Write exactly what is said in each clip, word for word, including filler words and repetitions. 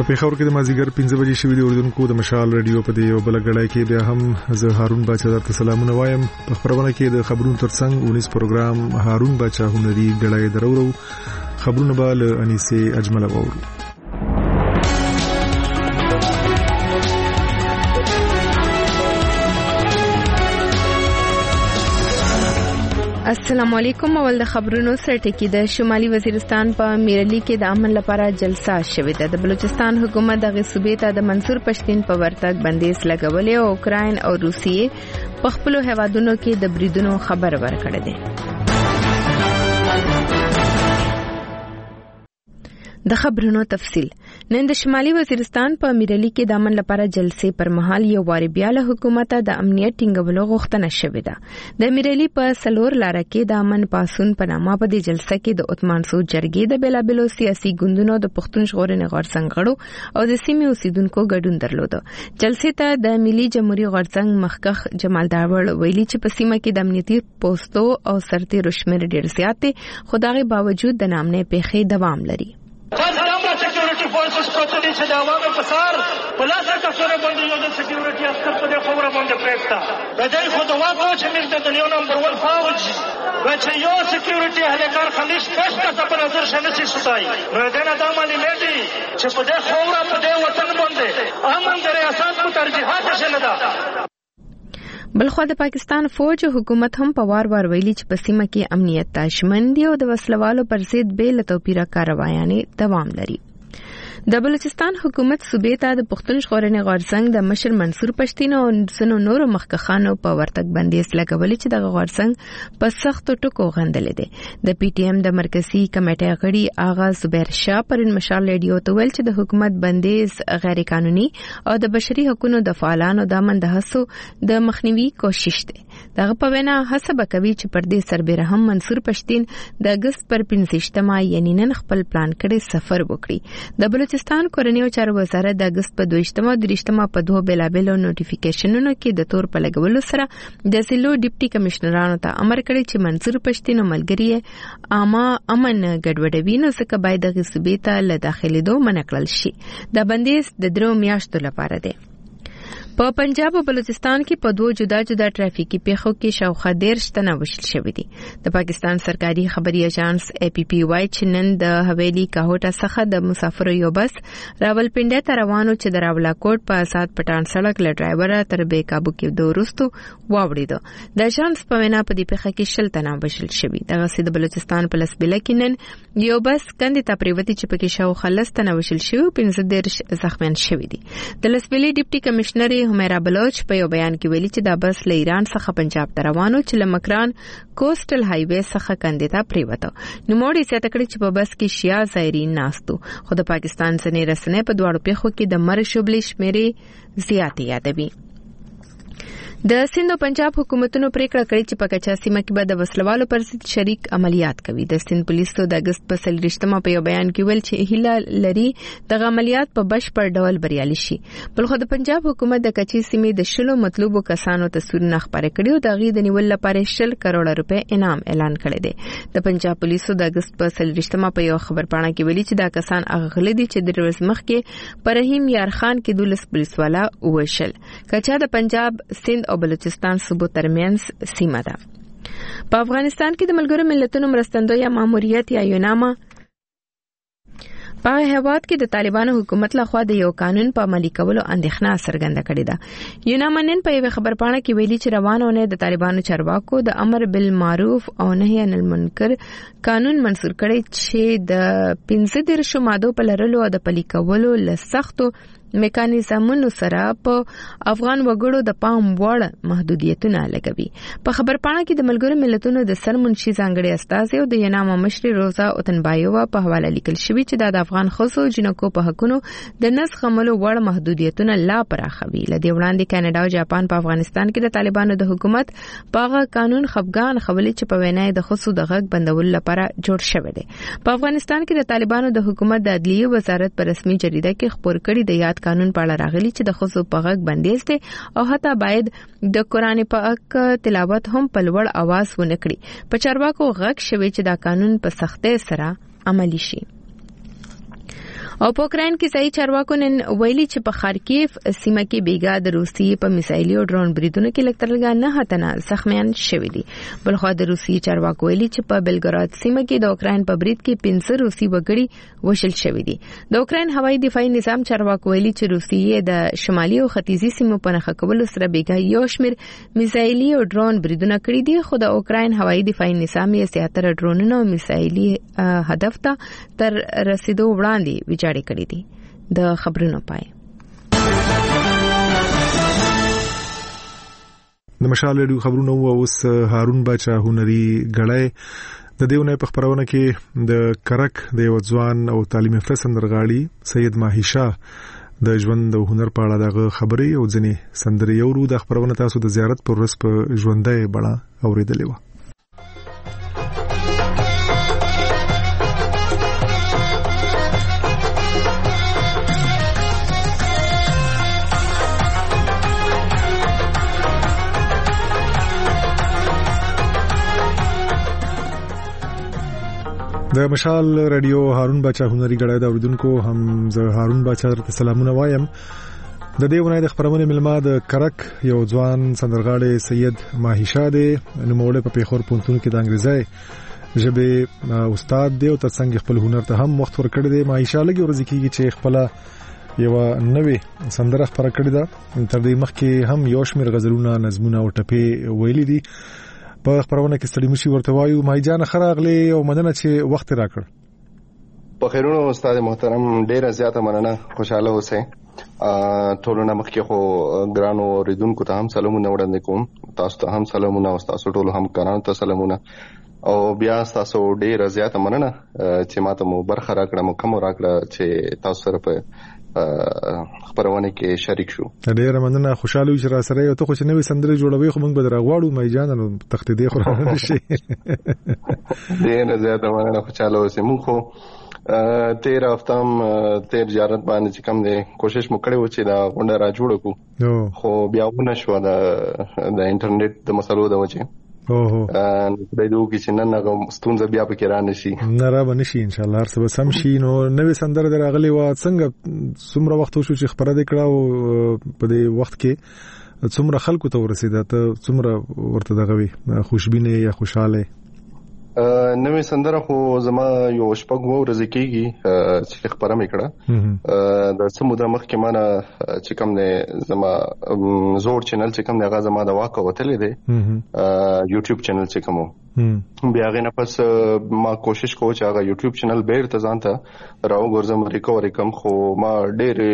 پیښور کې د مازیګر پنځه بجې شوې د اردوونکو د مشال رادیو په دې یو بل غړای کې بیا هم زه هارون باچا درته سلامونه وایم. په خبرونه کې د خبرونو ترڅنګ اونیس پروګرام هارون باچا هنري غړای درورو خبرونه به له انیسه اجمل وورو. السلام علیکم. اول د خبرونو سره ټکی د شمالي وزیرستان په میرلی کې د امن لپاره جلسه شوې ده. د بلوچستان حکومت دغه صوبې ته د منصور پښتين په ورتګ بندیز لګولې او اوکراین او روسیې په خپل هوادونو کې د بریدونو خبر ورکړه ده. د خبرونو تفصیل. نن د شمالي وزیرستان په میرلی کې د امن لپاره جلسې پر مهال یو واری بیا له حکومت د امنیت ټینګولو غوښتنه شوې ده. د میرلی په سلور لار کې د امن پاسون په نامه په دې جلسه کې د عثمان سو جرګې د بلابلو سیاسي ګوندونو د پښتون ژغورنې غورځنګ غړو او د سیمې اوسیدونکو ګډون درلود. جلسې ته د ملي جمهوریت غورځنګ مخکخ جمال داوړ ویلي چې په سیمه کې د امنیتي پوسټو او سرتیرو شمېر ډېر زیات دی، خو دغه باوجود د نامنې پیښې دوام لري. تاسو سکیورټي فورسز کوته دي چې دا عوامو په سار پلاس کسره باندې یو د سکیورټي عسكر په دې خبره باندې پېښتا د دې خو د واکو چې موږ د دنیا نمبر ون فوج چې یو سکیورټي اهلکار خلیش پېښتا په نظر شنه شي ستای نو دا نه د عملي لري چې په دې خبره په دې وطن باندې امن د ریاست په ترجیحات شنه ده. بلخو د پاکستان فوج حکومت هم په وار وار ویلي چې په سیمه کې امنیت تشمن دی او د وسلوالو پر ضد بې له توپیره کاروایانې دوام لري. د بلوچستان حکومت صوبې ته د پښتون ژغورنې غورځنګ د مشر منصور پښتين او ځینو نورو مخکخانو په ورتګ بندیز لګولې چې دغه غورځنګ په سختو ټکو غندلې دي. د پی ټی ایم د مرکزی کمیټې غړي آغا زبیر شاه پرن مشال رادیو ته ویل چې د حکومت بندیز غیر قانوني او د بشري حقوقو د فعالانو د امن د هڅو د مخنیوي کوشش دی. دغه په وینا حسب کوي چې پر دې سربېره هم منصور پښتين د اگست پر پنځشتمه یعنی نن خپل پلان کړي سفر وکړي. د بلوچستان کورنیو چارو وزارت د اگست په دویشتمه او دریشتمه په دوه بلابلو نوټیفیکیشنونو کې د تور په لګولو سره د ضلعو ډیپټي کمشنرانو ته امر کړی چې منصور پښتين او ملګری عامه امن ګډوډوي نو څخه باید د صوبې ته له داخليدو منع کړل شي. د بندیز د درو میاشتو لپاره دی. په پنجاب او بلوچستان کې په دوه جدا جدا ټرافیکي پیښو کې شاوخوا دیرش تنه وژل شوي دي. د پاکستان سرکاري خبري ایجنس اے پی پی وايي چې نن د حویلی کاهوټه څخه د مسافرو یو بس راولپنډي ته روانو چې د راولاکوټ په آزاد پټان سړک له ډرایور تر بې قابو کې دوه ورستو واوړېده. د ایجنس په وینا په دې پیښه کې شل تنه وژل شوي. دغه سي د بلوچستان په لسبله کې نن یو بس کندې ته پریوتی چې پکې شاوخوا لس تنه وژل شوي او پنځه دیرش زخمیان شوي دي. د لسبلې ډیپټي کمشنر همیرا بلوچ په یو بیان کې ویلي چې دا بس له ایران څخه پنجاب ته روانو چې له مکران کوسټل های وے څخه کندې ته پریوته. نو موړي څه تکړه چې په بس کې شیا زایرین ناستو. خو د پاکستان ځنې رسنۍ په دواړو پیښو کې د مر شوبلې شمیرې زیاتې یادوي. د سند او پنجاب حکومتونو پریکړه کړې چې په کچا سیمه کې به د وسلوالو پر ضد شریک عملیات کوي. د سند پولیسو د اگست په څلوېښتمه په یو بیان کې ویل چې هیله لري د عملیات په بشپړ ډول بریالي شي. بلخو د پنجاب حکومت د کچې سیمې د شلو مطلوبو کسانو تصویرونه خپاره کړي او د غي د نیول لپاره شل کروڑ روپے انعام اعلان کړی دی. د پنجاب پولیسو د اگست په څلوېښتمه په یو خبرپاڼه کې ویلي چې دا کسان اغغلي دي چې د ورځ مخکې پر رحیم یار خان کې دولس پولیس والا وشل. کچا د پنجاب سند او بلوچستان صوبو ترمنځ سیمه ده. په افغانستان کې د ملګرو ملتونو مرستندویه ماموریت یا یوناما په هیواد کې د طالبانو حکومت لخوا د یو قانون په عملي کولو اندېښنه څرګنده کړې ده. یوناما نن په یو خبرپاڼه کې ویلي چې روانونه د طالبانو چارواکو د امر بالمعروف او نهي عن المنکر قانون منسوخ کړي چې د پنځه دیرشو مادو په لرلو او د پلي کولو له سختو میکانیزمونو سره په افغان وګړو د پام وړ محدودیتونه لګوي. په خبرپاڼه کې د ملګرو ملتونو د سرمنشي ځانګړي استازي او د یناما مشر روزا اوتنبایووا په حواله لیکل شوی چې د افغان خصو جنکو په حقونو د نس خملو وړ محدودیتونه لا پراخوي. لدې وړاندې کاناډا او جاپان په افغانستان کې د طالبانو د حکومت پاغه قانون خفګان خولي چې په وینای د خصو د غږ بندول لپاره جوړ شوی دی. په افغانستان کې د طالبانو د حکومت د عدلیه وزارت په رسمي جریده کې خبر کړي د یاد قانون په اړه راغلي چې د خصو په غږ بندیز دی او حتی باید د قرآن پاک تلاوت هم په لوړ आवाज ونه کړي. په چارواکو غږ شوی چې دا قانون په سختۍ سره عملی شي. او په اوکرين کې ځای چارواکو نن ویلي چې په خارکیف سیمه کې بیګا د روسي په میسایلي او ډرون بریدونو کې لکترلګا نه هتنه زخمیان شوي دي. بلخو د روسي چارواکو ویلي چې په بلګراد سیمه کې د اوکرين په برید کې پنځه روسي وګړي وشل شوي دي. د اوکرين هوایي دفاعي نظام چارواکو ویلي چې روسیې د شمالي او ختیځي سیمو په نښه کولو سره بیګا یو شمېر میسایلي او ډرون بریدونه کړي دي، خو د اوکرين هوایي دفاعي نظام یې زیاتره ډرونونه او میسایلي هدف ته تر رسیدو وړاندې ویجاړ کړي دي. د خبرونو پای د مشال ریډیو خبرونه او اوس هارون باچا هنري غړای د دیونه په خبرونه کې د کرک د یو ځوان او تعلیم یافته سندرغاړي سید ماهی شاه د ژوند او هنر په اړه د خبرې او ځنې سندري یورو د خبرونه تاسو د زیارت پر ورځ په ژوندۍ بڼه اوریدلې و. د مشال رادیو هارون باچا هنري غړای د اوریدونکو هم زه هارون باچا درته سلامونه وایم. د دې ونې د خبرونه ملما د کرک یو ځوان سندرغاړي سید ماهی شاه دی، نوموړی په پیښور پونتون کې د انګریزي ژبه استاد دی او ترڅنګ خپل هنر ته هم وخت ورکړی دی. ماهی شاه لګي ورځ کېږي چې خپل یو نوې سندره خبره کړې ده، تر دې مخکې هم یو شمېر غزلونه، نظمونه او ټپې ویلي دي. په خبرونه کې ستړي مشي ورته وایو. ماهی جان خراغلی او مننه چې وخت راکړ. په خیرونو استاد محترم، ډیره زیاته مننه، خوشاله اوسئ. ټولونه مخکې خو ګرانو اوریدونکو ته هم سلامونه وړاندې کوم، تاسو ته هم سلامونه او تاسو ټول هم کارانو ته سلامونه، او بیا تاسو ډیره زیاته مننه چې ماته مو برخه راکړه، مو کوم راکړه چې تاسو سره په خبرونه کې شریک شو. ډیره مننه، خوشاله یو چې را سره یو ته خو چې نوې سندرې جوړوي خو موږ به درغواړو مې جان نو تخت دې خو نه شي. ډیره زیاته مننه، خوشاله اوسئ. موږ خو تیر هفتم تیر زیارت باندې چې کوم دی کوشش مو کړی و چې دا غونډه را جوړ کړو، خو بیا ونه شو د د انټرنیټ د مسلو د وجې. اوه نو د دې کې چې نن هغه ستونزه بیا پکې را نشي نه را بنشي ان شاء الله هر څه به سم شي. نو نوې سندره دراغلي و څنګه څومره وخت شو چې خبره دې کړه او په دې وخت کې څومره خلکو ته ورسېده، ته څومره ورته دغه وي خوشبینه یا خوشاله؟ نوې سندره خو زما یو شپږ ورځې کېږي چې خبره مې کړه. د څه موده مخکې ما نه چې کوم دی زما زوړ چینل چې کوم دی هغه زما د واقع وتلی دی، یوټیوب چینل چې کوم بیا هغې نه پس ما کوشش کوم چې هغه یوټیوب چینل بیرته ځان ته راوګرځم، ریکورې کړم، خو ما ډېرې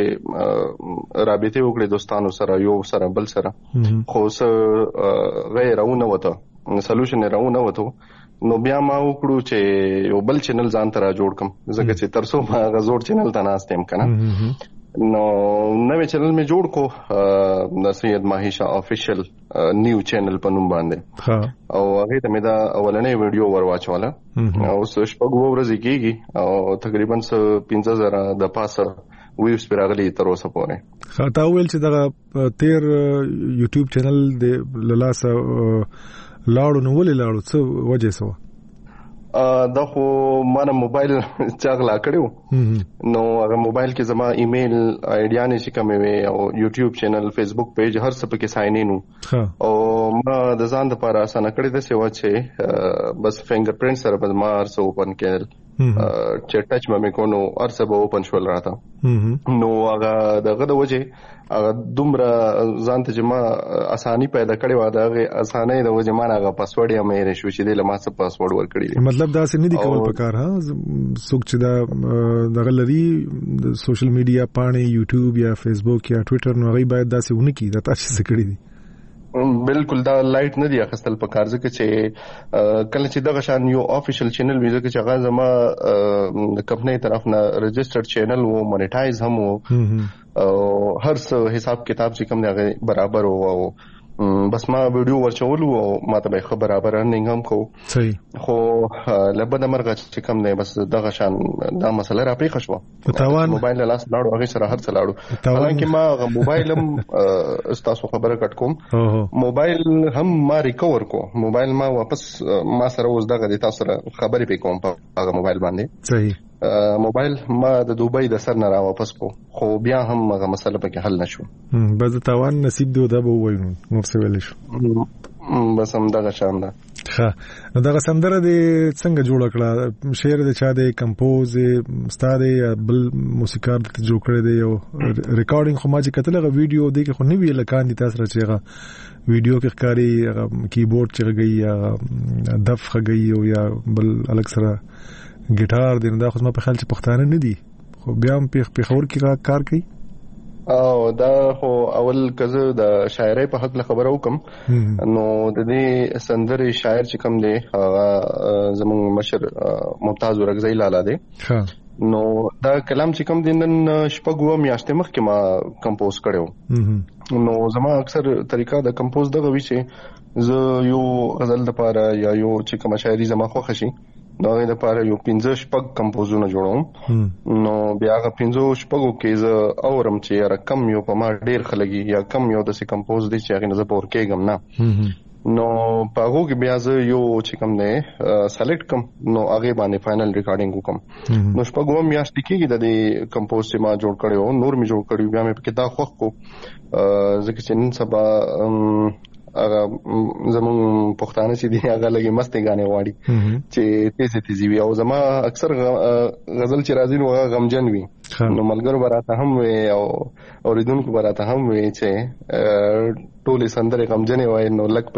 رابطې وکړې دوستانو سره، یو سره بل سره، خو څه غیر راونه وته سلوشن یې راونه وته. نو بیا ما وکړو چې یو بل چینل ځان ته را جوړ کړم، ځکه چې تر څو ما هغه زوړ چینل ته ناست یم که نه. نو نوې چینل مې جوړ کو د سید ماهی شاه افیشل نیو چینل په نوم باندې، او هغې ته مې دا اولنۍ ویډیو ور واچوله. اوس شپږ ورځې کېږي او تقریبا څه پنځه زره د پاسه ویوز پرې راغلي تر اوسه پورې. تا وویل چې دغه تیر یوټیوب چینل د له لاسه لاړو، نو ولې لاړو، څه وجه څه وه؟ دا خو ما نه موبایل چا غلا کړی و، نو هغه موبایل کې زما ایمیل آیډیانې چې کومې وې او یوټیوب چینل، فیسبوک پیج، هر څه پکې ساین ان و، او ما د ځان دپاره اسانه کړې داسې وه چې بس فنګر پرنټ سره به ما هر څه اوپن کېدل، چې ټچ به مې کو نو هر څه به اوپن شول راته. نو هغه دغه د وجې هغه دومره ځان ته چې ما اساني پیدا کړې وه، د هغې اسانۍ د وجې ما نه هغه پاسورډ یې هم هېرې شو چې دې له ما څه پاسورډ ورکړي دي. مطلب داسې نه دي کول پکار ها څوک چې دا دغه لري د سوشل میډیا پاڼې یوټیوب یا فیسبوک یا ټویټر، نو هغوی باید داسې ونه کړي. دا تاسو څه کړي دي؟ بالکل دا لایټ نه دی اخیستل پکار، ځکه چې کله چې دغه شان یو افیشل چینل وي، ځکه چې هغه زما د کمپنۍ طرف نه رجسټرډ چینل و، مونیټایز هم و، او هر څه حساب کتاب چې کوم دی هغه برابر و، او بس ما ویډیو ورچولو او ما ته به خبر برابر ارننګ هم کو. صحیح. خو لبد مرغه چې کوم دی بس دغه شان دا مسله را پیښ شو، موبایل له لاس لاړو، هغه سره هر څه لاړو. حالانکه ما موبایل هم تاسو خبره کټ کوم، موبایل هم ما ریکور کو، موبایل ما واپس ما سره اوس دغه د تاسو سره خبرې پې کوم په هغه موبایل باندې. صحیح. موبایل ما د دوبۍ د سر نه را واپس کو خو بیا هم هغه مسله پکې حل نشو. بس تاوان نصیب دی دا به وایو نور څه ویل شو بس هم دغه شان ده. ښه نو دغه سندره دې څنګه جوړ کړه؟ شعر د چا دی، کمپوز استاد یا بل موسیقار د جوړ کړی دی؟ او ریکارډینګ خو ما چې کتل هغه ویډیو دی کې خو نه وی لکان دي تاسو چې هغه ویډیو کې ښکاری هغه کیبورډ چې غږی یا دف غږی او یا بل الګ سره ګیټار دی. دا خو ما په خیال چې پښتانه نه دي خو بیا هم په خبر کې کار کوي. او دا خو اول کزه د شاعرۍ په حق خبره وکم نو د دې سندرې شاعر چې کوم دی هغه زموږ مشر ممتاز ورغزی لالا دی. نو دا کلام چې کوم دی نن شپږ میاشتې مخکې ما کمپوز کړو. نو زما اکثر طریقه د کمپوز دغه وی چې زه یو غزل د پاره یا یو چې کوم شاعري زما خوښ شي نو هغه د پاره یو پنځه شپږ کمپوزونه جوړوم. نو بیا هغه پنځه شپږو کې زه اورم چې را کم یو په ما ډیر خلګي یا کم یو د سي کمپوز دي چې هغه نه زه پور کېږم نه. نو په هغه کې بیا زه یو چې کوم نه سلیکټ کم نو هغه باندې فائنل ریکارډینګ وکم. نو شپږو میاشتې کې د دې کمپوز چې ما جوړ کړو نور می جوړ کړو بیا مې په کې دا خوښ کو ځکه چې نن سبا هغه زمون پښتانه چې دی هغه لګي مستي غانې واړي چې تیزه تیزی وي او زما اکثر غزل چې راځي نو هغه غمجن وي. نو ملګرو براته هم وي او اوریدونکو براته هم وي چې ټولې سندرې غمجنې وای نو لک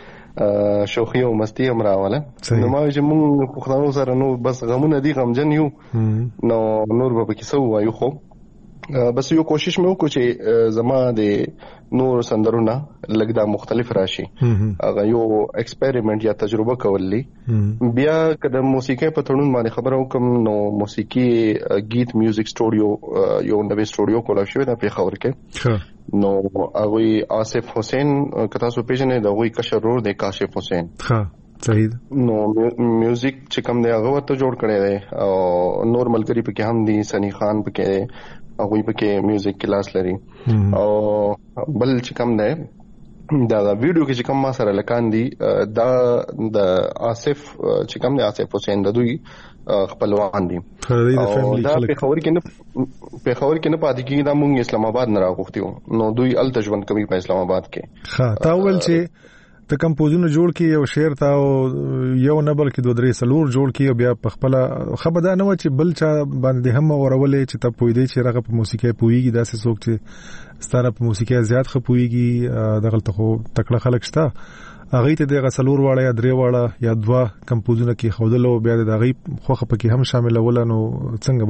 پکې شوخي او مستی هم راواله. نو ما چې مونږ پښتانه سره نو بس غمونه دي غمجن یو نو نور به پکې سو وایو. خو بس یو کوشش مې وکړ چې زما د نور سندرونه لګدا مختلف راشي هغه یو ایکسپریمنت یا تجربه کولی. بیا کله موسیقي په تړون باندې خبرو کوم نو موسیقي گیت میوزیک سټوډیو یو نوې سټوډیو کولا شوې ده په خبر کې. نو هغه آصف حسین کتا سو پیژنې دا وی کشر رور دی کاشف حسین. ها صحیح. نو میوزیک چې کوم دی هغه ورته جوړ کړی دی او نور ملګری پکې هم دي، سنی خان پکې هغه پکې میوزیک کلاس لري او بل چې کوم دی دا ویډیو کې چې کوم ما سره لکان دي دا د آصف چې کوم دی آصف حسین د دوی خپلوان دي او دا په خبر کې نه په خبر کې نه پاتې کیږي دا مونږ اسلام آباد نه راغوښتیو نو دوی ال تجربه کوي په اسلام آباد کې. ها تا ول چې ته کمپوزونه جوړ کی او شعر تا او یو نه بلکې دوه درې سلور جوړ کی او بیا په خپل خبره نه و چې بل چا باندې هم ورولې چې ته پوي دی چې راغه په موسیقي پويږي داسې څوک چې ستاره په موسیقي زیات خپويږي دغه ته خو تکړه خلک شته هغه ته د غسلور واړه یا درې واړه یا دوا کمپوزونه کې خودلو بیا د هغه خوخه پکې هم شامل ولنو څنګه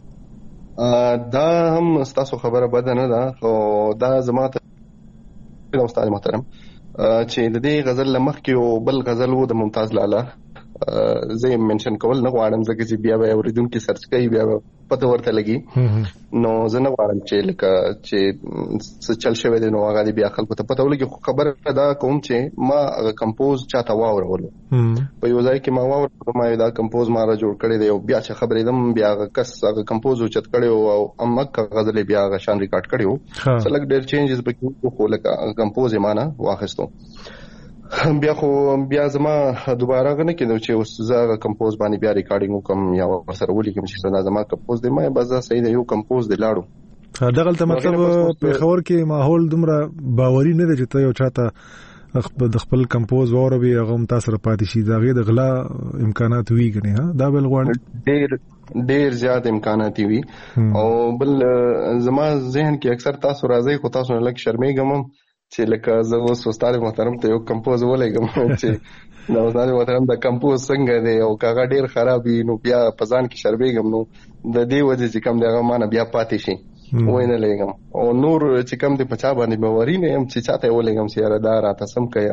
بوا دا هم ستاسو خبره بده نه ده او دا زماته استاد محترم چې د دې غزل لمخ کې او بل غزل وو د ممتاز لالا زه یې منشن کول نه غواړم ځکه چې بیا به اوریدونکو سرچ کوي بیا پته ورته لګي نو زه نه غواړم چې لکه چې څه چل شوی دی نو هغه بیا خلکو ته پته ولګي. خبره دا کوم چې ما کمپوز چاته واورول په یو ځای کې ما واورول ما دا کمپوز ما را جوړ کړی دی او بیا چې خبرې دم بیا کس هغه کمپوز اوچت کړی او امک غزل بیا هغه شان ریکارډ کړی سلګ ډېر چینجز پکې خو لکه کمپوز یې معنا واخستو. بیا خو بیا زما دوباره غنه کېدو چې اوس زه کمپوز باندې بیا ریکارډینګ وکم یا ورسره ولیکم چې دا زما کمپوز دی ما بس صحیح دی یو کمپوز دی لاړو. دغه ته مطلب په خبر کې ماحول دومره باوري نه دی چې ته یو چاته د خپل کمپوز وروي هغه هم تاسو را پاتې شي داغه د غلا امکانات وی غني ها دا بل غواړي ډېر ډېر زیات امکانات وی او بل زما ذهن کې اکثر تاسو راځي خو تاسو نه لکه شرمېږم چې لکه زه اوس استاد محترم ته یو کمپوز ولګم چې دا استاد محترم دا کمپوز څنګه دی او کاغه ډیر خراب وي نو بیا پزان کې شربېږم نو د دې وجه چې کم دی هغه مانه بیا پاتې شي وای نه لګم او نور چې کم دی پچا باندې باوري نه هم چې چاته ولګم چې یاره دا راته سم کیا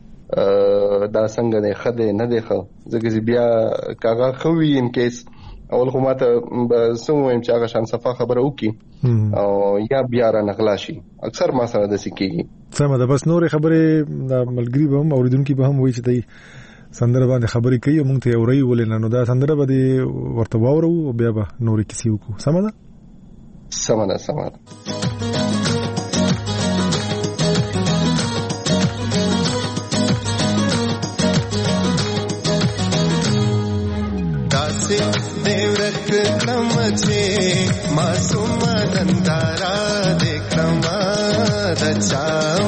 دا څنګه دی خده نه دی خو ځکه بیا کاغه خوي ان کیس اول خو ماته سموم چې هغه شان صفه خبره وکي او یا بیا را نغلا شي اکثر ما سره د سکیږي. سمه ده بس نور خبره د ملګری به هم اوریدونکو به هم وایي چې دی سندره باندې خبرې کوي مونږ ته اوري ولې نو دا سندره باندې ورته واورو او بیا به نور کیسې وکړو. سمه ده سمه ده سمه ده داسې دیورک معصوم نندارا دیکھما دچا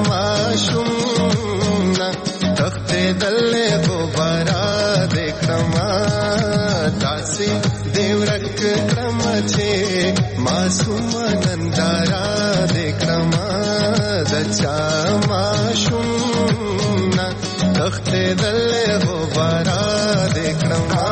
معشوم تخت دل غبارا دیکھما داسی دیورک کرم چھے معصوم نندارا دیکھما دچا معشوم تخت دل غبارا دیکھما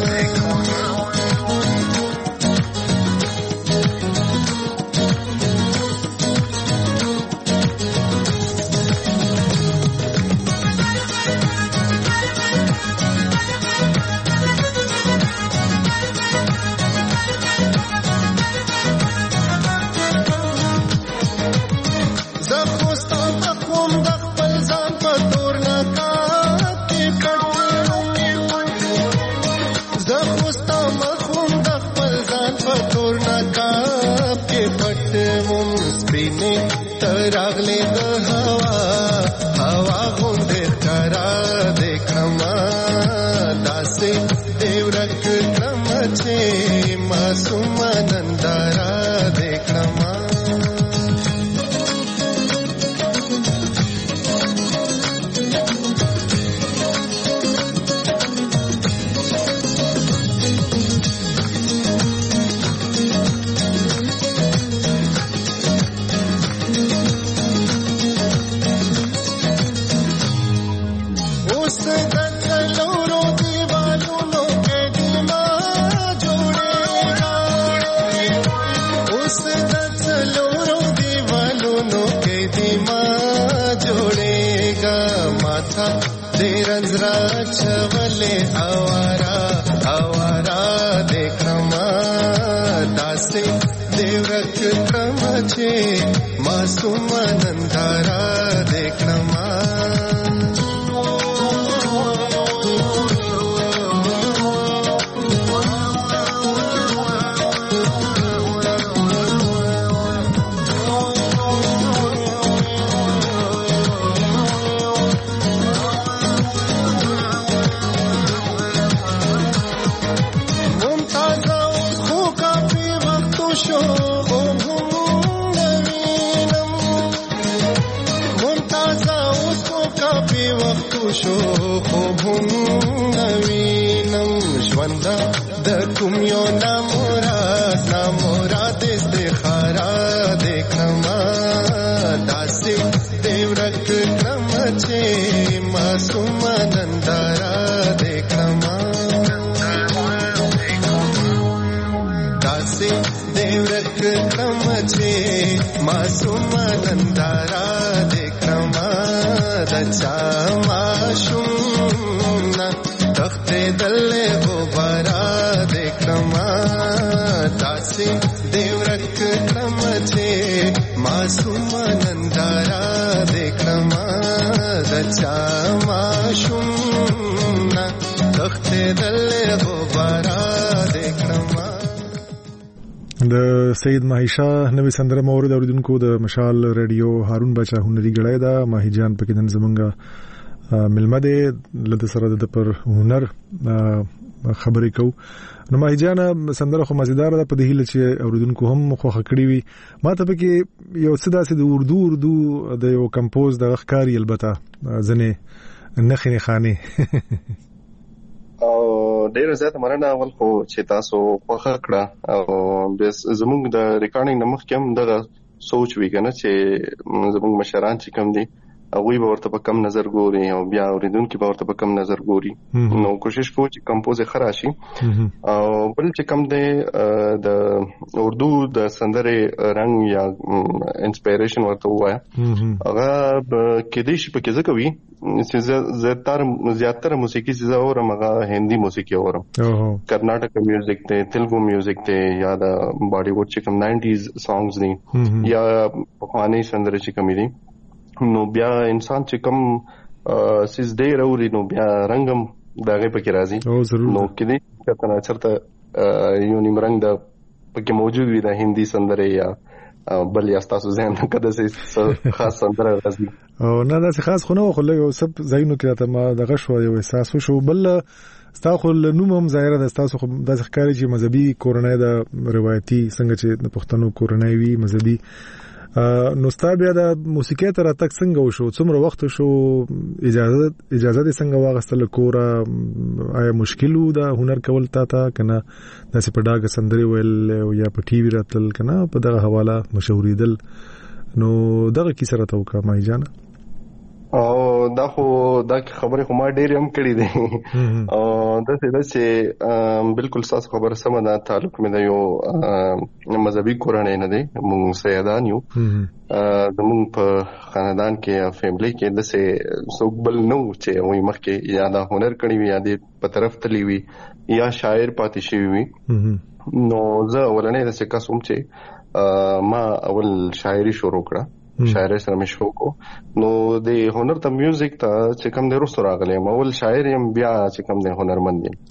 راغلے دا ہوا ہوا گوندے کرا دیکھما داسے دیورک کرم چھے معصوم نندارا دیکھما छवले आवारा आवारा देखमा दासे देवरक क्रम छे मासूम नंदारा देखमा دکم یو ناموراد ناموراد استخارا دیکھما داسے دیورک کرم چھے معصوم نندارا دیکھما داسے دیورک کرم چھے معصوم نندارا دیکھما دچا معشوم تخت دل غبارا دیکھما داسے دیورک کرم چھے معصوم نندارا دیکھما دچا معشوم تخت دل غبارا دیکھما. د سید ماهیشا نوې سندره مورد اوریدونکو د مشال ریډیو هارون بچا هنري غړای دا ماهی جان پکې نن زمونږه ملمه ده لته سره د پر هنر خبرې کو نو ماهی جان سندره خو مزیدار ده په دې هله چې اوریدونکو هم خو خکړی وي ما ته پکې یو څه داسې د اردو اردو د یو کمپوز د ښکاری البته ځنه نخنه خانه او ډیر زیات مننه اول خو چې تاسو خوښه کړه او زموږ د ریکارډینګ نمخ کې هم دغه سوچ وی کنه چې زموږ مشران چې کم دي هغه به ورته په کم نظر ګوري او بیا اوریدونکو به ورته په کم نظر ګوري نو کوشش کوو چې کمپوز خراشي او بل چې کم دی د اردو د سندره رنگ یا انسپایریشن ورته وایي هغه کې دې شي په کې ځکه وی چې زیاتره زیاتره موسیقي چې اورم هغه هندي موسیقي اورم کرناټک میوزیک ته تلګو میوزیک ته یا د باډي وډ چې کم ناینټیز سانګز دي یا پخوانی سندره چې کم دي نو بیا انسان چې کم سیس ډیر اوري نو بیا رنگم دغه پکې راځي نو کې دې کتنه چرته یو نیم رنگ د پکې موجود وي د هندي سندره یا بل یا تاسو ځین کده څه خاص سندره راځي او نه دا څه خاص خو نه خو له سب زینو کې ته ما دغه شو یو احساس شو بل تاسو له نوم هم ظاهر ده تاسو خو د ښکاری چې مذهبي کورنۍ د روایتي څنګه چې د پښتنو کورنۍ وی مذهبي نو ستابیا د موسیقي تر تک څنګه وشو څومره وخت شو اجازه اجازه دې څنګه واغستل کورا آیا مشکلو دا هنر کول تا تا کنه د سپډاګ سندري ویل یا په ټي وی راتل کنه په دغه حواله مشهوریدل نو دغه کی سره توکا مای جان او دا خو دا خبره خو ما ډېر هم کړې دي او دا څه چې بالکل تاسو خبره سم ده تعلق مې د یو مذهبي کورنۍ نه دی موږ سیدان یو زموږ په خاندان کې فیملی کې د څه څوک بل نو چې وي مخکې یا دا هنر کړی وي یا د په طرف تلی وي یا شاعر پاتې شوی وي نو زه ولنې د څه قسم چې ما اول شاعري شروع کړه شاعر سره مې شروع کو نو د هنر ته میوزیک ته چې کوم د رسو راغلی مول شاعر يم بیا چې کوم د هنرمند یم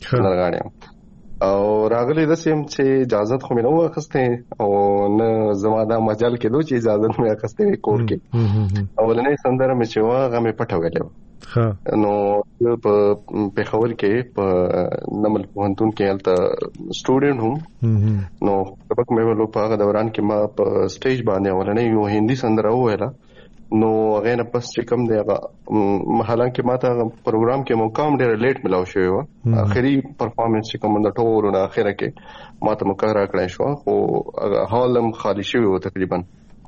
هنرغاړم او راغلی د سیم چې اجازه خو مې نو واخسته او نه زما دا مجال کې دوی چې اجازه مې واخسته کور کې اولنې سندره مې چې واغه مې پټه ویلې نو په پیښور کې په نمل پوهنتون کې الته سټوډنټ هم نو سبق مې ولو په هغه دوران کې ما په سټیج باندې ولنې یو هندي سندره ویله نو هغه نه پس چې کوم دی هغه حالانکه ما ته پروګرام کې مقام ډېر لیټ ملاو شوی و اخري پرفارمنس چې کوم د ټول نه اخره کې ما ته مقرره کړی شو خو حالم خالی شوی و تقریبا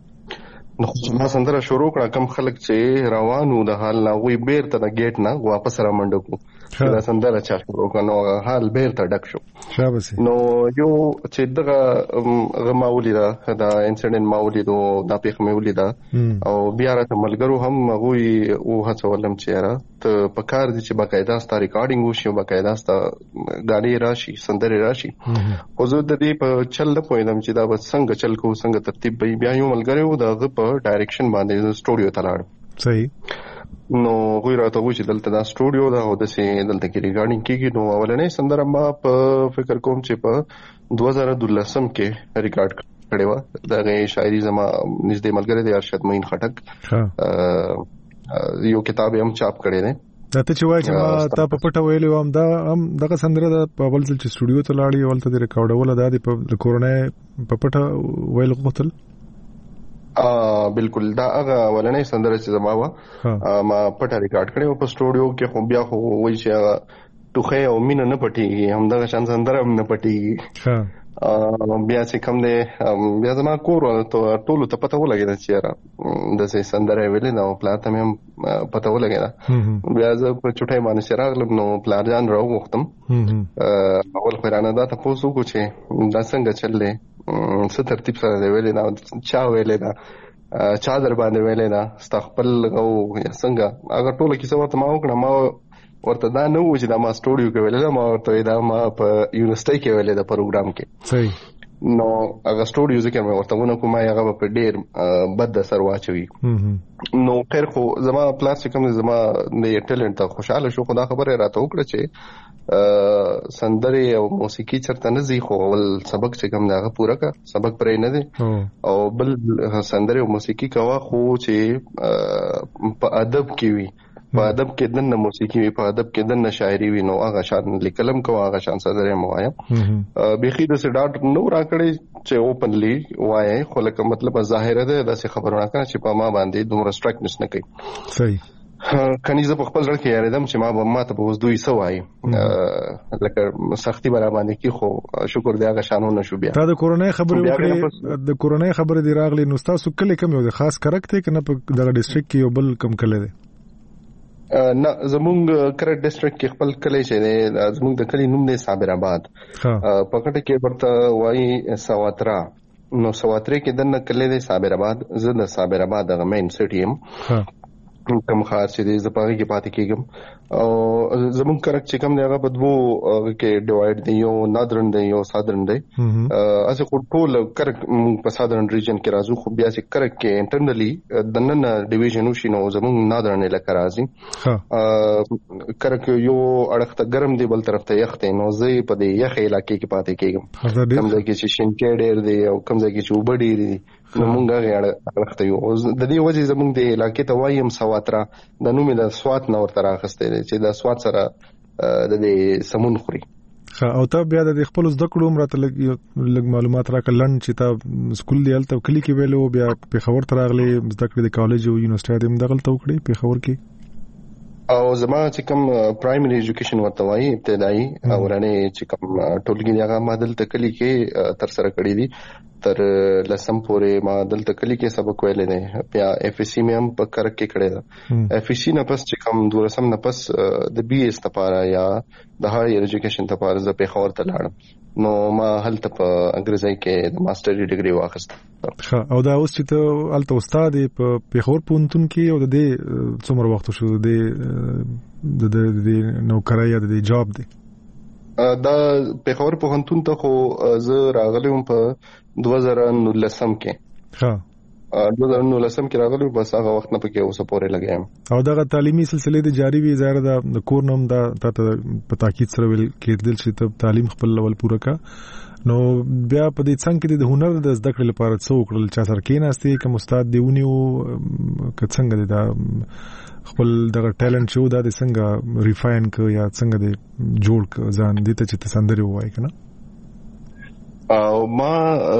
نو ما سندره شروع کړه کم خلک چې روانو د حال نه وی بیرته د گیټ نه واپس را منډه کو دا سندره چا شروع کړه نو حال بیرته ډک شو شابه نو یو چې دغه غماولي دا دا انسیډنټ ماولي دو دا پیښ مې ولي دا او بیا راته ملګرو هم غوي او هڅولم چې را ته په کار دي چې باقاعده ستا ریکارډینګ وشي باقاعده ستا غاړي راشي سندره راشي خو زه د دې په چل نه پوهیدم چې دا به څنګه چل کو څنګه ترتیب به بیا یو ملګری و دغه په ډایرکشن باندې سټوډیو ته لاړ صحیح نو غوی راته و چې دلته دا سټوډیو دا او د سي دلته کې ریکارډینګ کیږي نو اولنې سندره ما په فکر کوم چې په دوه زره دولسم کې ریکارډ کړې و دغه شاعري زما نږدې ملګری دی ارشد معین خټک یو کتاب هم چاپ کړی دی دا ته چې وایي چې ما تا په پټه ویلې وم دا هم دغه سندره د په بل ځل چې سټوډیو ته لاړې ولته د ریکارډول دا د په کورونې په پټه ویل غوښتل ا بالکل دا هغه ولنې سندره چې زما وا ما پټه ریکارډ کړې په سټوډیو کې خو بیا خو وایي چې ټوخه او مين نه پټيږي هم دا شان سندره هم نه پټيږي بیا چې کوم دی بیا زما کور ته ټولو ته پته ولګېده چې د سې سندره ویلې نو پلاته مې پته ولګېده بیا زه په چټای باندې شراغلم نو پلار جان راوغختم اول خیرانه دا تاسو کو چې دا څنګه چللې څه ترتیب سره دی ویلې دا چا ویلې دا چا در باندې ویلې دا استغفر او څنګه اگر ټولو کې څه ورته ما وکړه ما ورته دا نه و چې دا ما سټوډیو کې ویل ما ورته دا ما په یونیورسيټي کې ویل دا پروګرام کې صحیح نو هغه سټوډیو ځکه مې ورته ونه کومه هغه په ډېر بد اثر واچوي نو خیر خو زما پلاس کوم زما د ټیلنت ته خوشاله شو خدا خبره راته وکړه چې سندره او موسیقي چرته نه زی خو ول سبق چې کوم داغه پوره کا سبق پرې نه دي او بل سندره او موسیقي کوا خو چې په ادب کې وي په ادب کې دنه موسیقي وي په ادب کې دنه شاعري وي نو هغه شان لیکلم کو هغه شان صدره موایم بيخي د سټارټ نو راکړي چې اوپنلی وایي خو لکه مطلب ظاهره ده د څه خبرونه کوي چې په ما باندې دومره سټریکټنس نه کوي صحیح کني زه په خپل ځل کې یاردم چې ما به ماته په وځدوي سوای لکه سختي برابر باندې کې خو شکر دی هغه شانونه شو بیا دا د کورونای خبرې وکړي د کورونای خبرې دی راغلي نو تاسو کله کوم یو خاص کرکټ کنه په دغه ډیسټریکټ کې یو بل کم کله دی نه زمونږ کرت ډیسټریکټ کې خپل کلی چې دی زمونږ د کلی نوم دی صابر آباد پکټ کې ورته وایي سواترا نو سواترې کې دنه کلی دی صابر آباد زه د صابر آباد د مین سټي ام کم خاص چې دی زپاغي کې پاتې کېږم او زمونږ کرک چې کوم دی هغه په دوو کې ډیوایډ دی یو نادرن دی یو سادرن دی اسه خو ټول کرک په سادرن ریجن کې راځو خو بیا چې کرک کې انټرنلی دنن ډیویژن وشي نو زمونږ نادرن علاقه راځي کرک یو اړخته ګرم دی بل طرف ته یخ دی نو زه په دې یخ علاقې کې پاتې کېږم کوم ځای کې چې شینکې ډېر دی او کوم ځای کې چې وبډې دي مونږه غاړه راخته یو د دې وجه زمونږ د علاقې ته وایم سواترا د نوم د سوات نور تر اخستې چې د سوات سره د دې سمون خوري. او ته بیا د خپل زده کړو مرته لګ معلومات راکړل چې تا سکول دی الته کلی کې ویلو بیا په خبر تر اغلی زده کړې د کالج او یونیورسيټي د دغل ته وکړې په خبر کې او زما چې کوم پرایمري ایجوکیشن ورته وایي ابتدایي اورانه چې کوم ټولګي هغه مادل تکلی کې تر سره کړی دي تر لسم پورې ما دلته کلی کې سبق ویل نه بیا اف اس سی مې هم په کار کې کړی دا اف اس سی نه پس چې کوم دورسم نه پس د بي اس لپاره یا د هایر ایجوکیشن لپاره زه په خور ته لاړم نو ما هلته په انګریزي کې د ماستر ډیګري واخیسته. او دا اوس چې ته الته استاد په پیښور پونتون کې او د دې څومره وخت شو د د د نوکرۍ یا د جاب دی دا پیښور پوهنتون ته خو زه راغلم په دوه زره نولسم کې ها دوه زره نولسم کې راغلم بس هغه وخت نه پکې اوسه پورې لګیم. او دا تعلیمي سلسله د جاری وی ظاهر د کور نوم دا ته په تاکید سره ویل کېدل چې ته تعلیم خپل لول پوره کا نو بیا په دې څنګه کې د هنر د زده کړې لپاره څو وکړل چې سر کې ناستي کوم استاد دیونیو کڅنګ دا خپل دغه ټیلنټ شو دا د څنګه ریفاین ک یا څنګه د جوړ ک ځان دې ته چې تسندري وای کنه او ما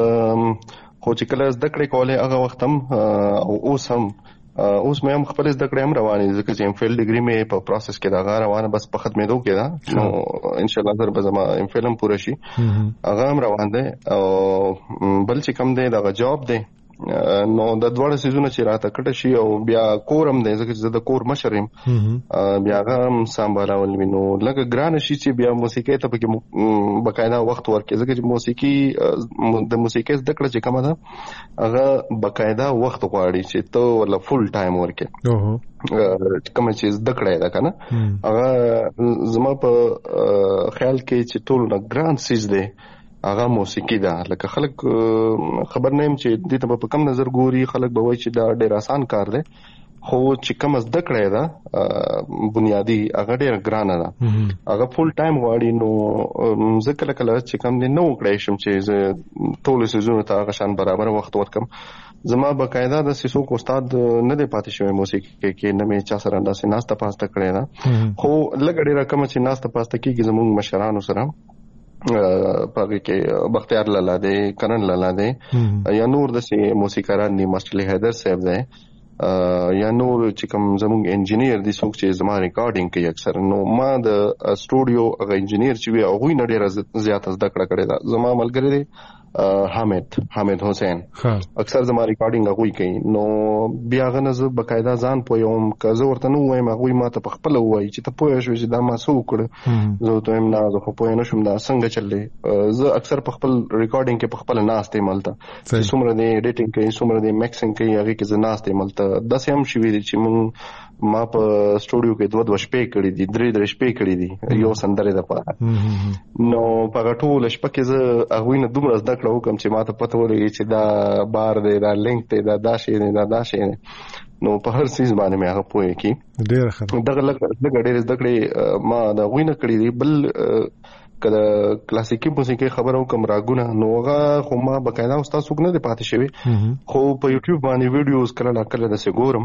خو چې کله زده کړې کوله هغه وخت هم او اوس هم اوس مې هم خپل زده کړې هم روانې ځکه چې ام فیل ډیګري مې په پروسس کې دا روانه بس په ختمېدو کې دا نو ان شاء الله زر به زما ام فیل هم پوره شي هغه هم روان دي او بل چې کم دی دا جاب دی نو د دوړ سيزونه چې راته کټ شي او بیا کورم دی ځکه چې د کور مشرم بیا هم سامبالول وینو لکه ګران شي چې بیا موسیقي ته پکې بقاعده وخت ورکې ځکه چې موسیقي د موسیقي زده کړه چې کومه ده هغه بقاعده وخت غواړي چې ته ولا فول ټایم ورکې اوه کوم چې زده کړه ده کنه هغه زما په خیال کې چې ټول نه ګران سیز دی هغه موسیقي ده لکه خلک خبر نه يم چې دې ته په کم نظر ګوري خلک به وایي چې دا ډېر آسان کار دی خو چې کوم زده کړی ده بنیادی هغه ډېر ګرانه ده هغه فول ټایم غواړي نو زه کله کله چې کوم نه وکړای شم چې زه ټول سيزونه ته هغه شان برابر وخت ورکم زما بقاعده د سیسو کو استاد نه دی پاتې شوی موسیقي کې نه مې چا سره انداسه ناسته پاسته کړی ده خو لږ ډېر کم چې ناسته پاسته کېږي زموږ مشرانو سره پاره کې بختیار لالا دی کرن لالا دی یا نور د سي موسیقاران دي ماستر حیدر صاحب دی یا نور چې کوم زموږ انجینیر دي څوک چې زما ریکارډینګ کوي اکثر نو ما د سټوډیو هغه انجینیر چې وي هغه نه ډېر زیات زده کړه کړې ده زما ملګری دی حامد حامد حسین اکثر زما ریکارډینګ هغه کوي نو بیا غنه زه بقاعده ځان پویم که زه ورته نو وایم هغه ما ته په خپل وایي چې ته پوه شو چې دا ما څه وکړ زه ته هم نه زه خو پوه نه شوم دا څنګه چلې زه اکثر په خپل ریکارډینګ کې په خپل نه استعمال ته چې څومره دی ایډیټینګ کوي څومره دی میکسینګ کوي هغه کې زه نه استعمال ته داسې هم شوي دي چې مونږ ما په سټوډیو کې دوه دوه شپې کړې دي درې درې شپې کړې دي یو سندره ده په نو په ټول شپه کې زه هغه نه دومره زده کړو کوم چې ما ته پته ولګي چې دا بار دی دا لینک دی دا داشې دی دا داشې نو په هر سیز باندې مې هغه پوهه کی ډېر ښه دغه لږ ډېر زده کړې ما دا غوینه کړې دي بل کله کلاسیکي موسیقي خبرو کوم راګونه نو هغه خو ما بقاعده استاد څوک نه دی پاتې شوی خو په یوټیوب باندې ویډیوز کله کله د سګورم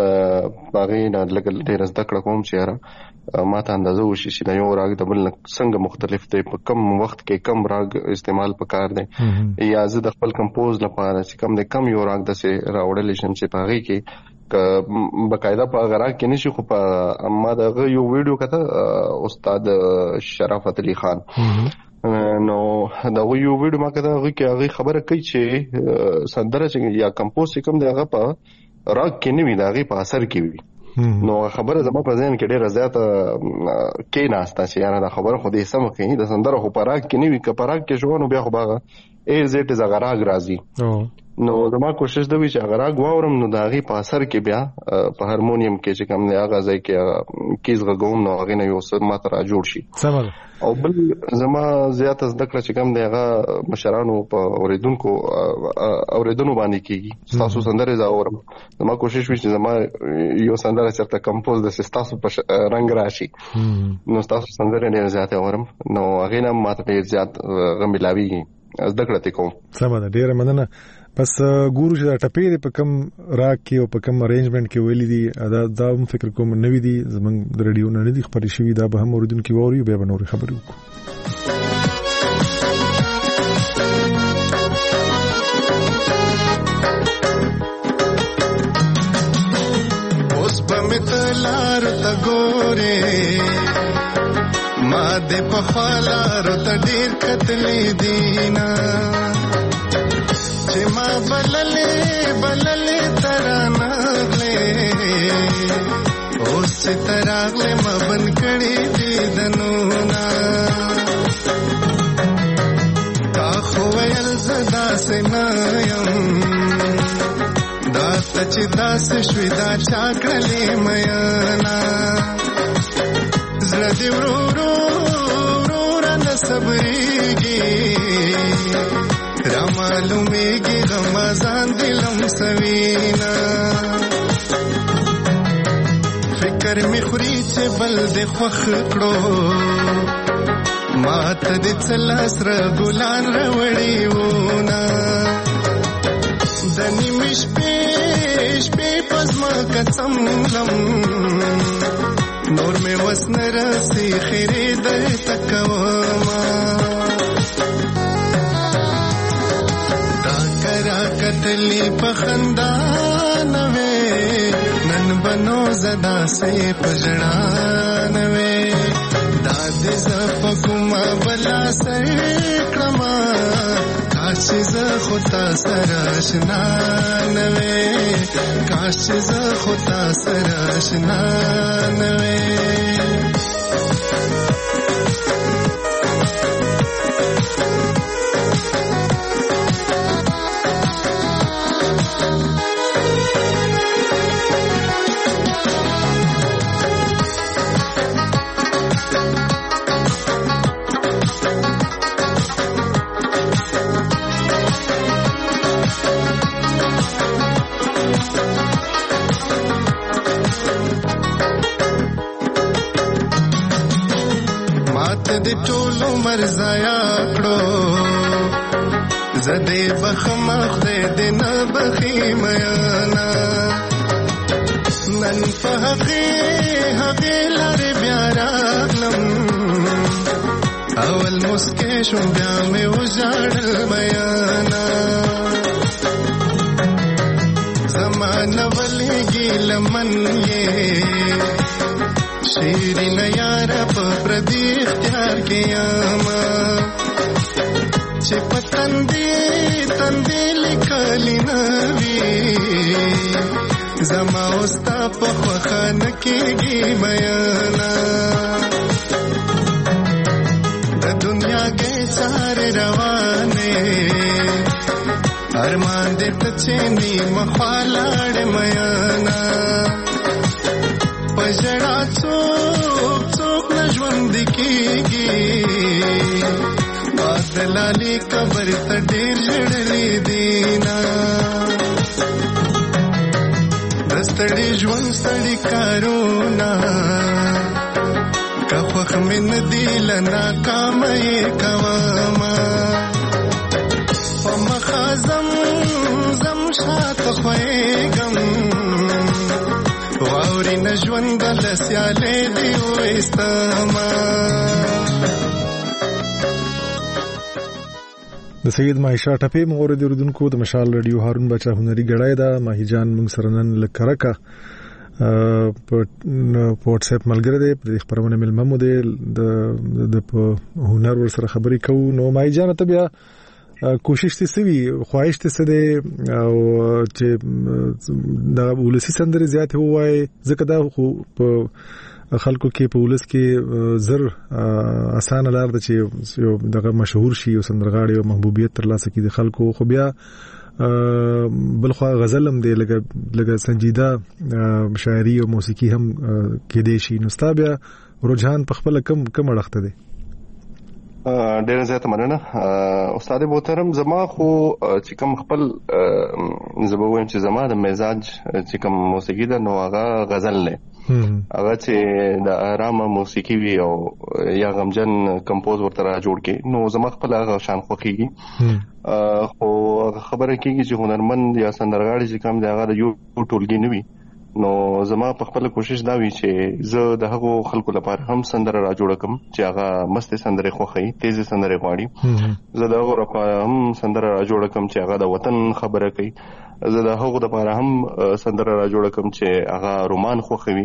هغه نه لګل ډېر زده کړه کوم چې را ما ته اندازه وشي چې دا یو راګ د بل څنګه مختلف دی په کم وخت کې کم راګ استعمال پکار دی یا زه د خپل کمپوز لپاره چې کم د کم یو راګ د سه راوړل شم چې پاره کې بقاعده په غرا کې نشي خو په ما دا یو ویډیو کته استاد شرافت علي خان نو دا یو ویډیو ما کته هغه کې هغه خبره کوي چې سندره چې یا کمپوز کوم دی هغه په راګ کې نه وي دا هغه په اثر کې وي نو خبره زما په ذهن کې ډېر زیاته کې ناسته چې یاره دا خبره خو دې سم کوي د سندره خو په راګ کې نه وي که په راګ کې شو نو بیا خو باغه ای زیټ ز غراګ راځي نو زما کوشش دوی چې هغه راګ واورم نو دا غي په اثر کې بیا په هارمونیم کې چې کوم نه هغه ځای کې کیز غوم نو هغه نه یو څه ماته را جوړ شي سمه او بل زما زیات زده کړه چې کوم دی هغه مشرانو په اوریدونکو اوریدونکو باندې کیږي تاسو سندره زاورم زما کوشش وشي چې زما یو سندره چرته کمپوز د تاسو په رنگ راشي نو تاسو سندره ډیر زیات اورم نو هغه نه ماته ډیر زیات غملاوي زده کړه کوم سمه ده ډیره مننه پس ګورو چې دا ټپې په کم راګ کې او په کم ارینجمنت کې ویلي دي دا دا هم فکر کوم نوې دي زمونږ د ریډیو نه نه دي خبرې شوي دا به هم اوریدونکي واوري بیا به نورې خبرې وکړو. اوس به مې ته لارو ته ګورې ما دې پخوا لارو ته ډېر کتلې دینه چې ما بللې بللې ترانغلې اوس چې تراغلې ما بند کړې دې دنونا تا خو ویل زه داسې نه یم دا ته چې داسې شوې دا چا کړلې میانا زړه دې ورو ورو ورو رانه صبرېږي را معلومیږي غمازان دلم سوینا فکر می خوري چې بل دې خوښ کړو ما ته دې څلا سره ګلان راوړي وونه د نیمې شپې شپې پزما قسم لم نور مې وس نه راسي خیرې درته کومه کتلی پخندا نوے نن بنو زدا سے پجڑا نوے داد زفکما بلا سر کرما کاش ز خدا سراشنا نوے کاش ز خدا سراشنا نوے د ټولو مرزایا کړو زده بخما خدای دې نه بخي میانا نن په هغه هغه لاره بیا راغلم اول مسکه شو بیا مې وژړل میانا زمانه ولېږي لمن یې شیرین یار په پردي اختیار کې یاما چې پتن دې تن دې لیکلی نوي زما اوستا په خوخانه کېږي بیانا د دنیا کې سار روانه ارمان دې ته چې ني مخالاړ میانا پجڑا څوک څوک نژوند کېږي بادلالي قبر ته ډېر ژړلې دینا دستړي ژوند ستړي کارونه که خوښ مې نه دي له ناکامه یې کومه په مخه ځم ځم شاته خوېږم واوري نژوند لسیالې دی وستما د سید ماهیشا ټپې مغور د اردوونکو د مشال رادیو هارون بچا هنري غړای دا ماهی جان موږ سره نن لکرکا په واتس اپ ملګری دی په خبرونه ملممو دی د د هنر ور سره خبرې کوو نو ماهی جان ته بیا کوشش ته سوي خواهش ته سده او چې د ولسی سندري زیات هوای ځکه دا په خلکو کې په ولس کې زر اسانه لار ده چې دغه مشهور شي او سندرغاړي او محبوبیت تر لاسه کې د خلکو خو بیا بلخوا غزل هم دی لکه لکه سنجیده شاعري او موسیقي هم کې دی شي نو ستابیا رجحان په خپل کم کم اړخته دی. ډېر زیات مننه استاد محترم زما خو چې کوم خپل زبویم چې زما د مزاج چې کوم موسیقي ده نو هغه غزل نه هغه چې د آرام موسیقي وي او یا غمجن کمپوز ورته را جوړ کې نو زما خپل هغه شان خوښيږي خو خبره کېږي چې هنرمند یا سندرغاړي چې کوم دی هغه د یو ټولګي نه وي نو زما په خپل کوشش دا وی چې زه د هغو خلکو لپاره هم سندره را جوړ کم چې هغه مست سندره خوخی تیز سندره غواړي زه د هغو لپاره هم سندره را جوړ کم چې هغه د وطن خبره کوي زه د هغو لپاره هم سندره را جوړ کم چې هغه رومان خوخوي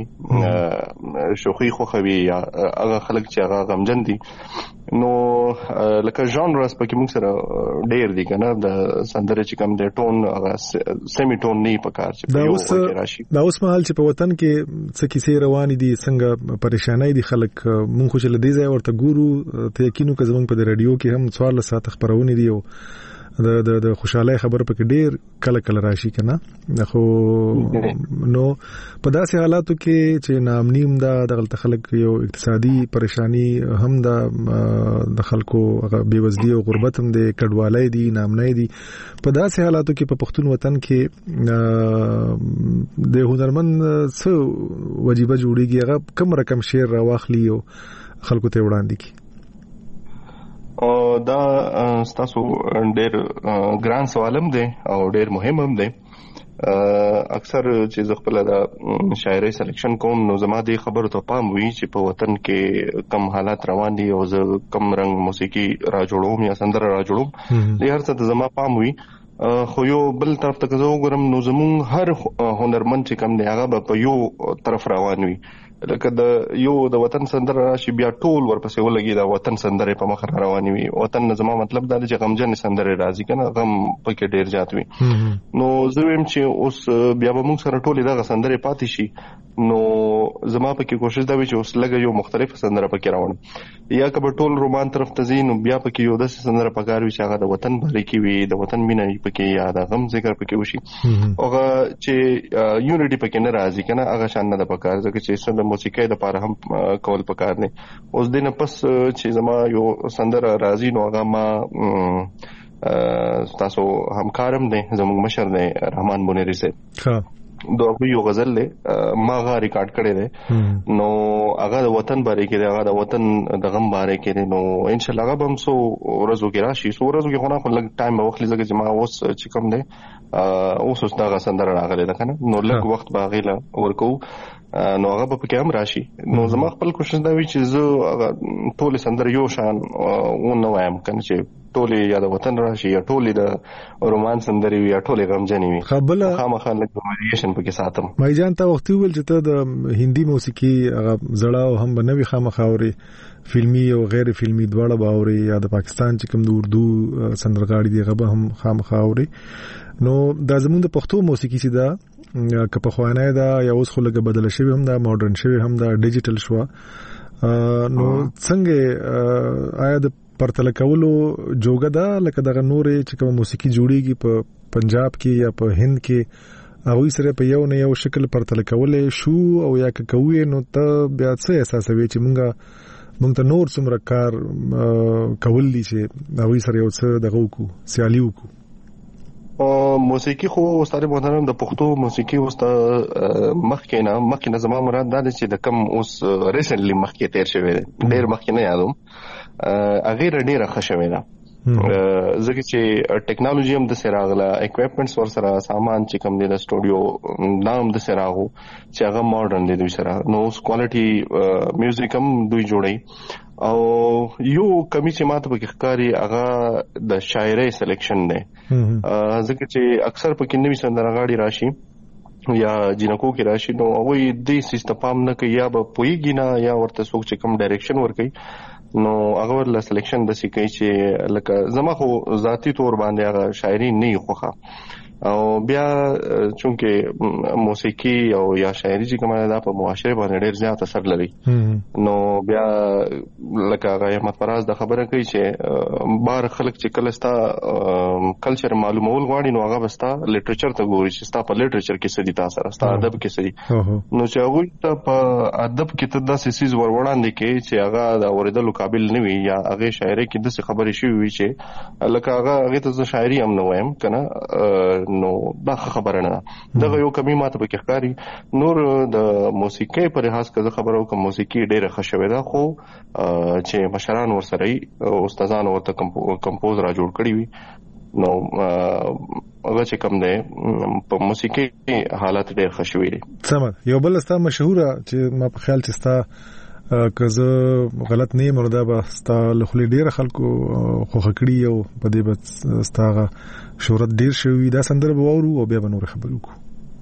شوخي خوخوي یا هغه خلک چې هغه غمجن دي نو لکه ژانرز پکې موږ سره ډېر دي کنه د سندره چې کوم د ټون هغه سیمی ټون نه پکار چې دا اوس دا اوس مهال چې په وطن کې څه کیسې روانې دي څنګه پریشانای دي خلک مونږ خو چې لدې ځای ورته ګورو ته یقینو که زمونږ په رادیو کې هم څوارلس ساعت خبرونه دي او د د د خوشاله خبر پکې ډیر کله کله راشي کنه خو نو په داسې حالاتو کې چې نامنیم دا د غلط خلک یو اقتصادي پریشانی هم دا د خلکو بیوزدی او غربت هم د کډوالۍ دي نامنۍ دي په داسې حالاتو کې په پښتون وطن کې د هنرمند څه وجيبه جوړیږي هغه کم رقم شعر راواخلي او خلکو ته وړاندې کی او دا ستاسو ډېر ګران سوالم دی او ډېر مهم هم دی اکثر چې زه خپل د شاعري سلیکشن کوم نو زما د خبرو ته پام وي چې په وطن کې کم حالات روان دي او زه کم رنگ موسیقي را جوړوم یا سندره را جوړوم د هر څه زما پام وي خو یو بل طرف ته زه وګورم نو زمون هر هنرمند چې کم دی هغه په یو طرف روان وي لکه د یو د وطن سندره راشي بیا ټول ورپسې ولګي د وطن سندره په مخ رواني وي وطن زما مطلب دا چې غمجن سندره راځي کنه غم پکې ډیر زیات وي نو زه ویم چې اوس بیا به موږ سره ټول دغه سندره پاتې شي نو زما پکې کوشش دا وي چې اوس لګي یو مختلف سندره پکې راوړم یا کبه ټول رومان طرف ته زین بیا پکې یو د سندره پکار وي چې هغه د وطن باره کې وي د وطن مینه پکې یا د غم ذکر پکې وشي اوغه چې یونټي پکې نه راځي کنه هغه شان نه د پکار ځکه چې سند موسیقي د لپاره هم کول پکار نه اوس دینه پس چې زما یو سندره راځي نو هغه ما تاسو همکارم دی زموږ مشر دی رحمان بونری سے ها دوه یو غزل له ما غا ریکارډ کړی دی نو هغه د وطن باره کې دی هغه د وطن د غم باره کې دی نو ان شاء الله هغه هم سو ورځو کې راشي سو ورځو کې خو نه خو لږ ټایم به وخت لږه چې ما اوس چې کوم دی اوس اوس دا سندره راغلی ده کنه نو لږ وخت باغیله ورکو نو هغه په کې هم راشي نو زما خپل کوشش دا وی چې زه ټول سندره یو شان و نو وایم کنه چې ټولې یا د وطن راشي یا ټولې د رومان سندري یا ټولې غمجنې وي خپل خامخا لکه ویریشن پکې ساتم مې جان ته وخت ویل چې ته د هندي موسیقي هغه زړه او هم بنوي خامخا اوري فلمي او غیر فلمي دواړه باوري یا د پاکستان چې کوم د اردو سندرغاړي دی هغه هم خامخا اوري نو دا زموږ د پښتو موسیقي سي دا که په خوانه دا یا اوس خو لګه بدل شوی هم دا ماډرن شوی هم دا ډیجیټل شو نو څنګه آیا د پرتل کولو جوګه دا لکه دغه نورې چې کوم موسیقي جوړیږي په پنجاب کې یا په هند کې هغه سره په یو نه یو شکل پرتل کولې شو او یا کوي نو ته بیا څه احساسوي چې مونږه مونږ ته نور څومره کار کول دي چې هغه سره یو څه دغه وکړو سیالي وکړو موسیقي خو استاد محترم د پښتو موسیقي اوس ته مخکې نه مخکې نه زما مراد دا چې د کم اوس ریسنټلی مخکې تیر شوی ډیر مخکې نه یادوم اغه ډیره ښه شوی ده ځکه چې ټیکنالوژي هم د سراغله اکوپمنټس ور سره سامان چې کم دي د سټوډیو نام د سراغو چې هغه ماډرن دي دوی سره نو اوس کوالټي میوزیک هم دوی جوړي او یو کمی چې ماته په ښکاری هغه د شاعري سلیکشن دی ځکه چې اکثر په کې نوې سندرغاړي راشي یا جنکو کې راشي نو وای د سیستم نه کوي یا به پویږي نه یا ورته څوک چې کوم ډایرکشن ورکړي نو هغه ورله سلیکشن د سې کوي چې لکه زما خو ذاتی تور باندې هغه شاعري نه خوخه او بیا چونکه موسیقي او یا شاعري چې کومه ده په معاشره باندې ډېر زیات اثر لري نو بیا لکه هغه احمد فراز د خبره کوي چې بار خلک چې کله ستا کلچر معلومول غواړي نو هغه بستا لټریچر ته ګوري چې ستا په لټریچر کې څه دي تاسو سره ستا ادب کې څه دي نو چې هغه ته په ادب کې ته داسې سیز ور وړاندې کې چې هغه د اوریدلو قابل نه وي یا هغه شاعري کې داسې خبرې شوي وي چې لکه هغه هغه ته شاعري هم نه وایم کنه نو دا خبره نه دغه یو کمی ماته پکې ښکاری. نور د موسیقي پر لحاظ کله خبرو کوم موسیقي ډیره خوشوي ده خو چې مشران ورسره استادانو ورته کمپوز را جوړ کړی وي نو هغه چې کوم دی په موسیقي حالت ډیر خوشوي دي. سم یو بل ستا مشهوره چې ما په خیال چې ستا که زه غلط نه یم نو دا به ستا له خولې ډېره خلکو خوښه کړي او په دې به ستا هغه شهرت ډېر شوي دا سندره به واورو او بیا به نورې خبرې وکړو.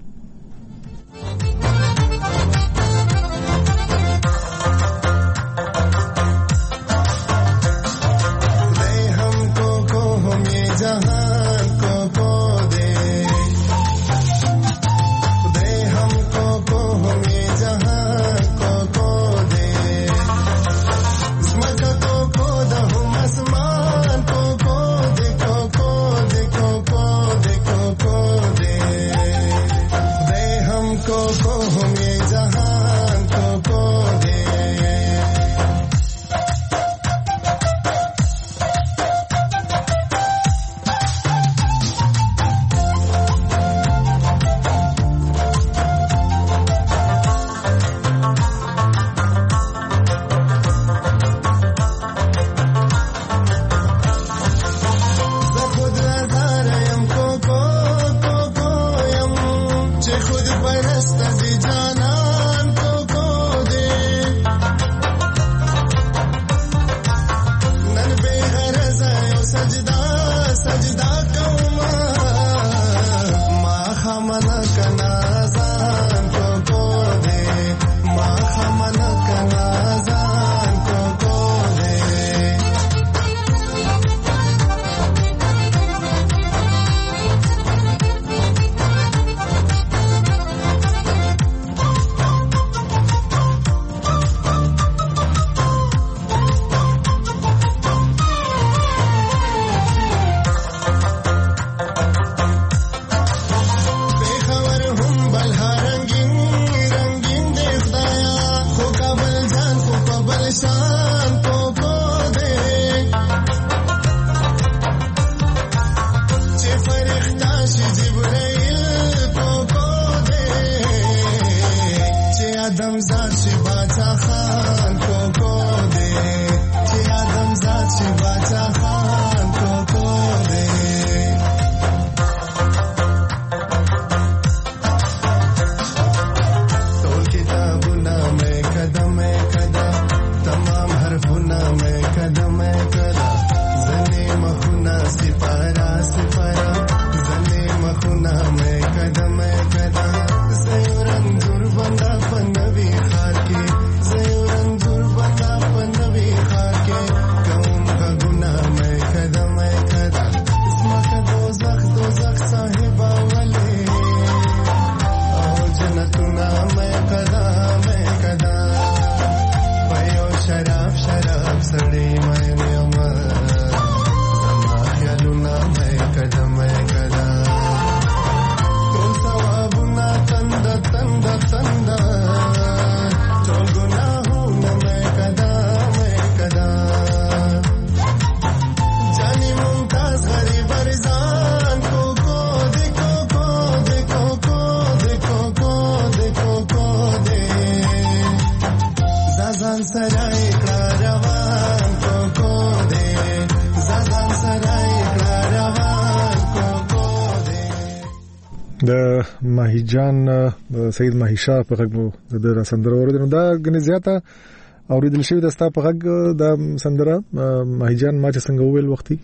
د ماهی جان سید ماهی شاه په غږ د سندره اوریدل دا غني زیاته اوریدل شوی د ستا په غږ د سندره ماهی جان ما چې څنګه ویل وختي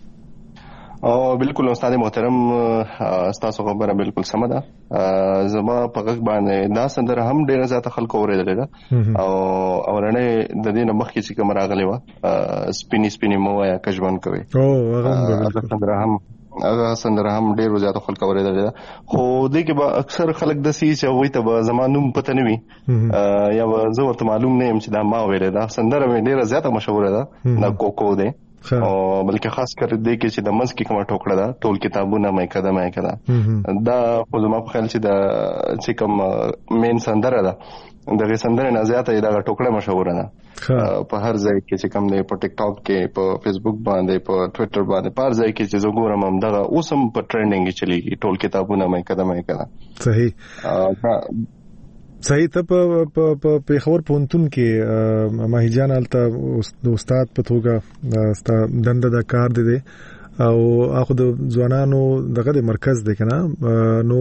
او بالکل استاد محترم تاسو خبره بالکل سم ده. زما په غږ باندې دا سندره هم ډیره زیاته خلکو اوریدل ده او اورنه د دې نه مخکې چې کوم راغلی و سپینی سپینی مو یا کجوان کوي او هغه سندره هم هغه سندره هم ډیره زیاته خلکو اوریدل ده خو دې کې به اکثر خلک د سی چې وای ته به زمانوم پته نه وي یا زه ورته معلوم نه يم چې دا ما ویل ده سندره مې ډیره زیاته مشهور ده د کوکو ده او بلکې خاص کر دې کې چې د مز کې کومه ټوکړه ده ټول کتابونه مې کده مې کده دا خو زما په خیال چې د چې کوم مین سندره ده دغه سندره نه زیاته دا ټوکړه مشهور ده په هر ځای کې چې کوم دی په ټیک ټاک کې په فیسبوک باندې په ټوئیټر باندې په هر ځای کې چې زه ګورم هم دغه اوسم په ټرندینګ چلیږي ټول کتابونه مې کده مې کده صحیح صحیح ته په په پیښور پونتون کې ماهیجان الته استاد په توګه ستا دنده د کار دي او اخو د ځوانانو دغه مرکز دی کنه نو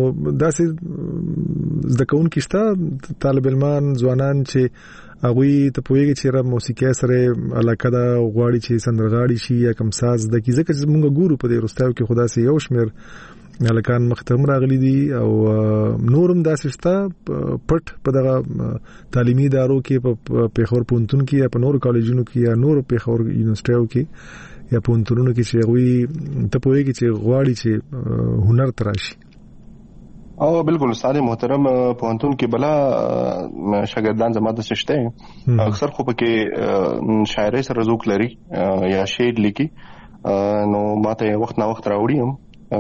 داسې زده کوونکي شته طالب علمان ځوانان چې هغه ته پوهیږي چې را موسیقي سره علاقه دا غواړي چې سندرغاړي شي یا کوم ساز د کی ځکه چې موږ ګورو په دې رستاو کې خدا سي یو شمیر الکان مختم راغلي دي او نورم داسې شته پټ په دغه تعلیمي ادارو کې په پیښور پونتون کې یا په نور کالجونو کې یا نور پیښور یونیورسيټیو کې یا پونتونونو کې چې هغه ته پوهیږي چې غواړي چې هنر تراشي او بالکل ساري محترم پونتون کې بلا شاګردان زماده شته اکثر خو پکې شاعري سره ذوق لري یا شعر لیکي نو ماته وخت نه وخت راوړم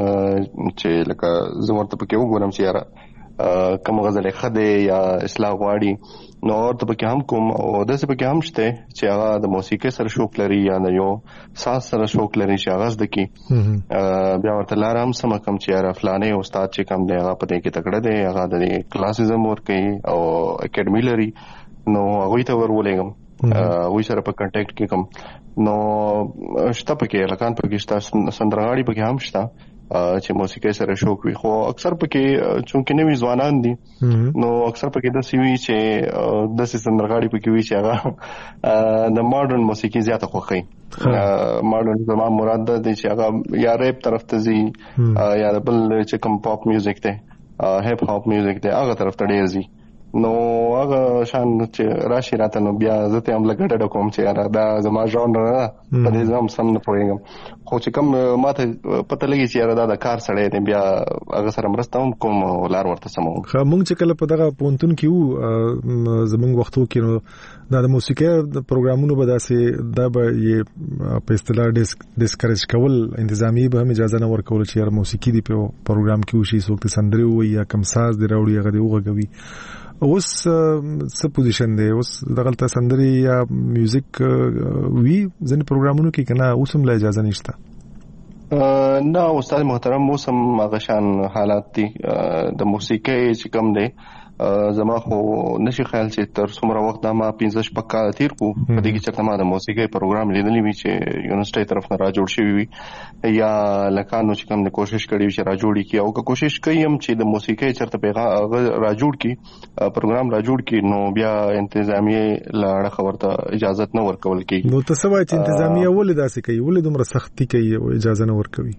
چې لکه زمورته پکې وګورم چې یاره کوم غزل خده یا اصلاح غواړي نو ورته پکې هم کوم او داسې پکې هم شته چې هغه د موسیقي سره شوق لري یا د یو ساز سره شوق لري چې هغه زده کی بیا ورته لار هم سم کم چې یاره فلانه استاد چې کم دی هغه پدې کې تکړه دی هغه د کلاسز هم ورکوي او اکیډمي لري نو هغه ته ورولېږم وې سره په کانټیکټ کې کوم نو شته پکې لکان پکې شته سندرغاړي پکې هم شته چې موسیقي سره شوق وي خو اکثر پکې چونکه نوی ځوانان دي نو اکثر پکې د سیوی چې د سندرغاړي پکې وي چې هغه د ماډرن موسیقي زیاته خوخي ماډرن زما مراد ده چې هغه یا ریپ طرف ته زی یا بل چې کوم پاپ میوزیک ته هیپ هاپ میوزیک ته هغه طرف ته ډیر زی نو هغه شان چې راشي راته نو بیا زته هم لګډه کوم چې یاره دا زما ژانر نه په دې ځم سم نه پوهیږم خو چې کوم ماته پته لګي چې یاره دا د کار سره دی بیا هغه سره مرسته هم کوم لار ورته سمو خو موږ چې کله په دغه پونتون کې وو زمونږ وختو کې نو دا د موسیقي د پروګرامونو به داسې دا به یې په اصطلاح ډیسکریج کول انتظامی به هم اجازه نه ورکول چې یاره موسیقي دی په پروګرام کې وشي څوک سندري وي یا کوم ساز دی راوړي هغه دی وغږوي اوس څه پوزیشن دی اوس دغلته سندري یا میوزیک وی ځنې پروګرامونو کې کنه اوس هم لا اجازه نشته نه استاد محترم موسم غشان حالات دي د موسیقي چې کم دی زما خو نشي خیال چې تر څومره وخت دا ما پنځه شپږ کال تیر کو په دې کې چې ما د موسیقي پروګرام لیدلې وی چې یونیورسيټي طرف نه را جوړ شوی وي یا لکانو چې کوم د کوشش کړی چې را جوړی کی او که کوشش کوي هم چې د موسیقي چرته پیغام را جوړ کی پروګرام را جوړ کی نو بیا انتظامی لاړه خبرته اجازه نه ورکول کی نو تاسو وایي چې انتظامیه ولې داسې کوي ولې دومره سختی کوي او اجازه نه ورکوي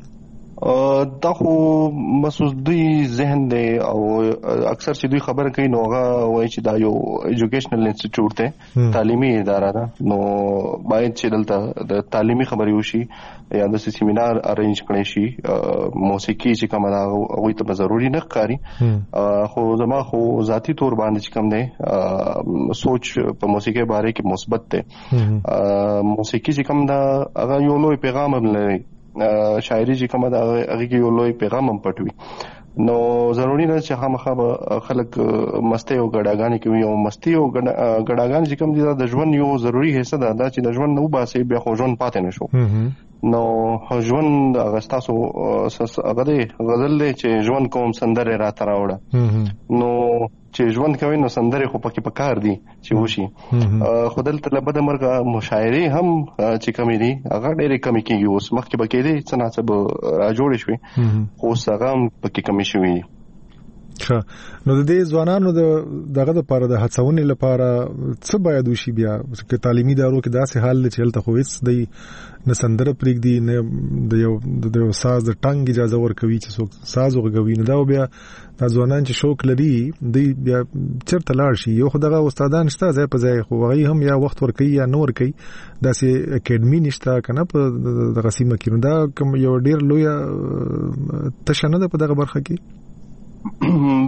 دا خو مسوس دوی ذهن دی او اکثر چې دوی خبره کوي نو هغه وایي چې دا یو ایجوکیشنل انسټیټیوټ دی تعلیمي اداره ده نو باید چې دلته د تعلیمي خبرې وشي یا د سیمینار ارینج کړي شي موسیقي چې کومه دا هغه ته ضروري نه ښکاري خو زما خو ذاتی تور باندې چې کوم دی سوچ په موسیقي باره کې مثبت دی موسیقي چې کوم دا هغه یو لوی پیغام هم لري شاعري چې کومه دا هغه کې یو لوی پیغام هم پټوي نو ضروري نه چې خامخا خلک مستی او ګډاګانې کوي او مستی او ګډاګانې چې کوم دي د ژوند یو ضروري حصہ ده دا چې د ژوند نو باسي بیا خو ژوند پاتې نشو نو ژوند هغه تاسو هغه دی غزل دی چې ژوند کوم سندره را تراوړه نو چې ژوند کوي نو سندره خو پکې پکار دي چې وشي خودل ته لبد مرګه مشاعري هم چې کمی دي هغه ډېرې کمی کیږي اوس مخکې بکې دي څه نه څه را جوړ شي خو هغه پکې کمی شوی ښه نو د دې ځوانانو د دغه لپاره د هڅونې لپاره څه باید وشي بیا چې تعلیمي ادارو کې داسې حال چې هلته خو هیڅ دی نه سندره پرېږدي نه د یو د یو ساز د ټنګ اجازه ورکوي چې څوک ساز وغږوي نو دا بیا د ځوانان چې شوق لري دوی بیا چېرته لاړ شي یو خو دغه استادان شته ځای په ځای خو هغوی هم یا وخت ورکوي یا نه ورکوي داسې اکیډمي نشته که نه په دغه سیمه کې نو دا کوم یو ډېر لویه تشه نه ده په دغه برخه کې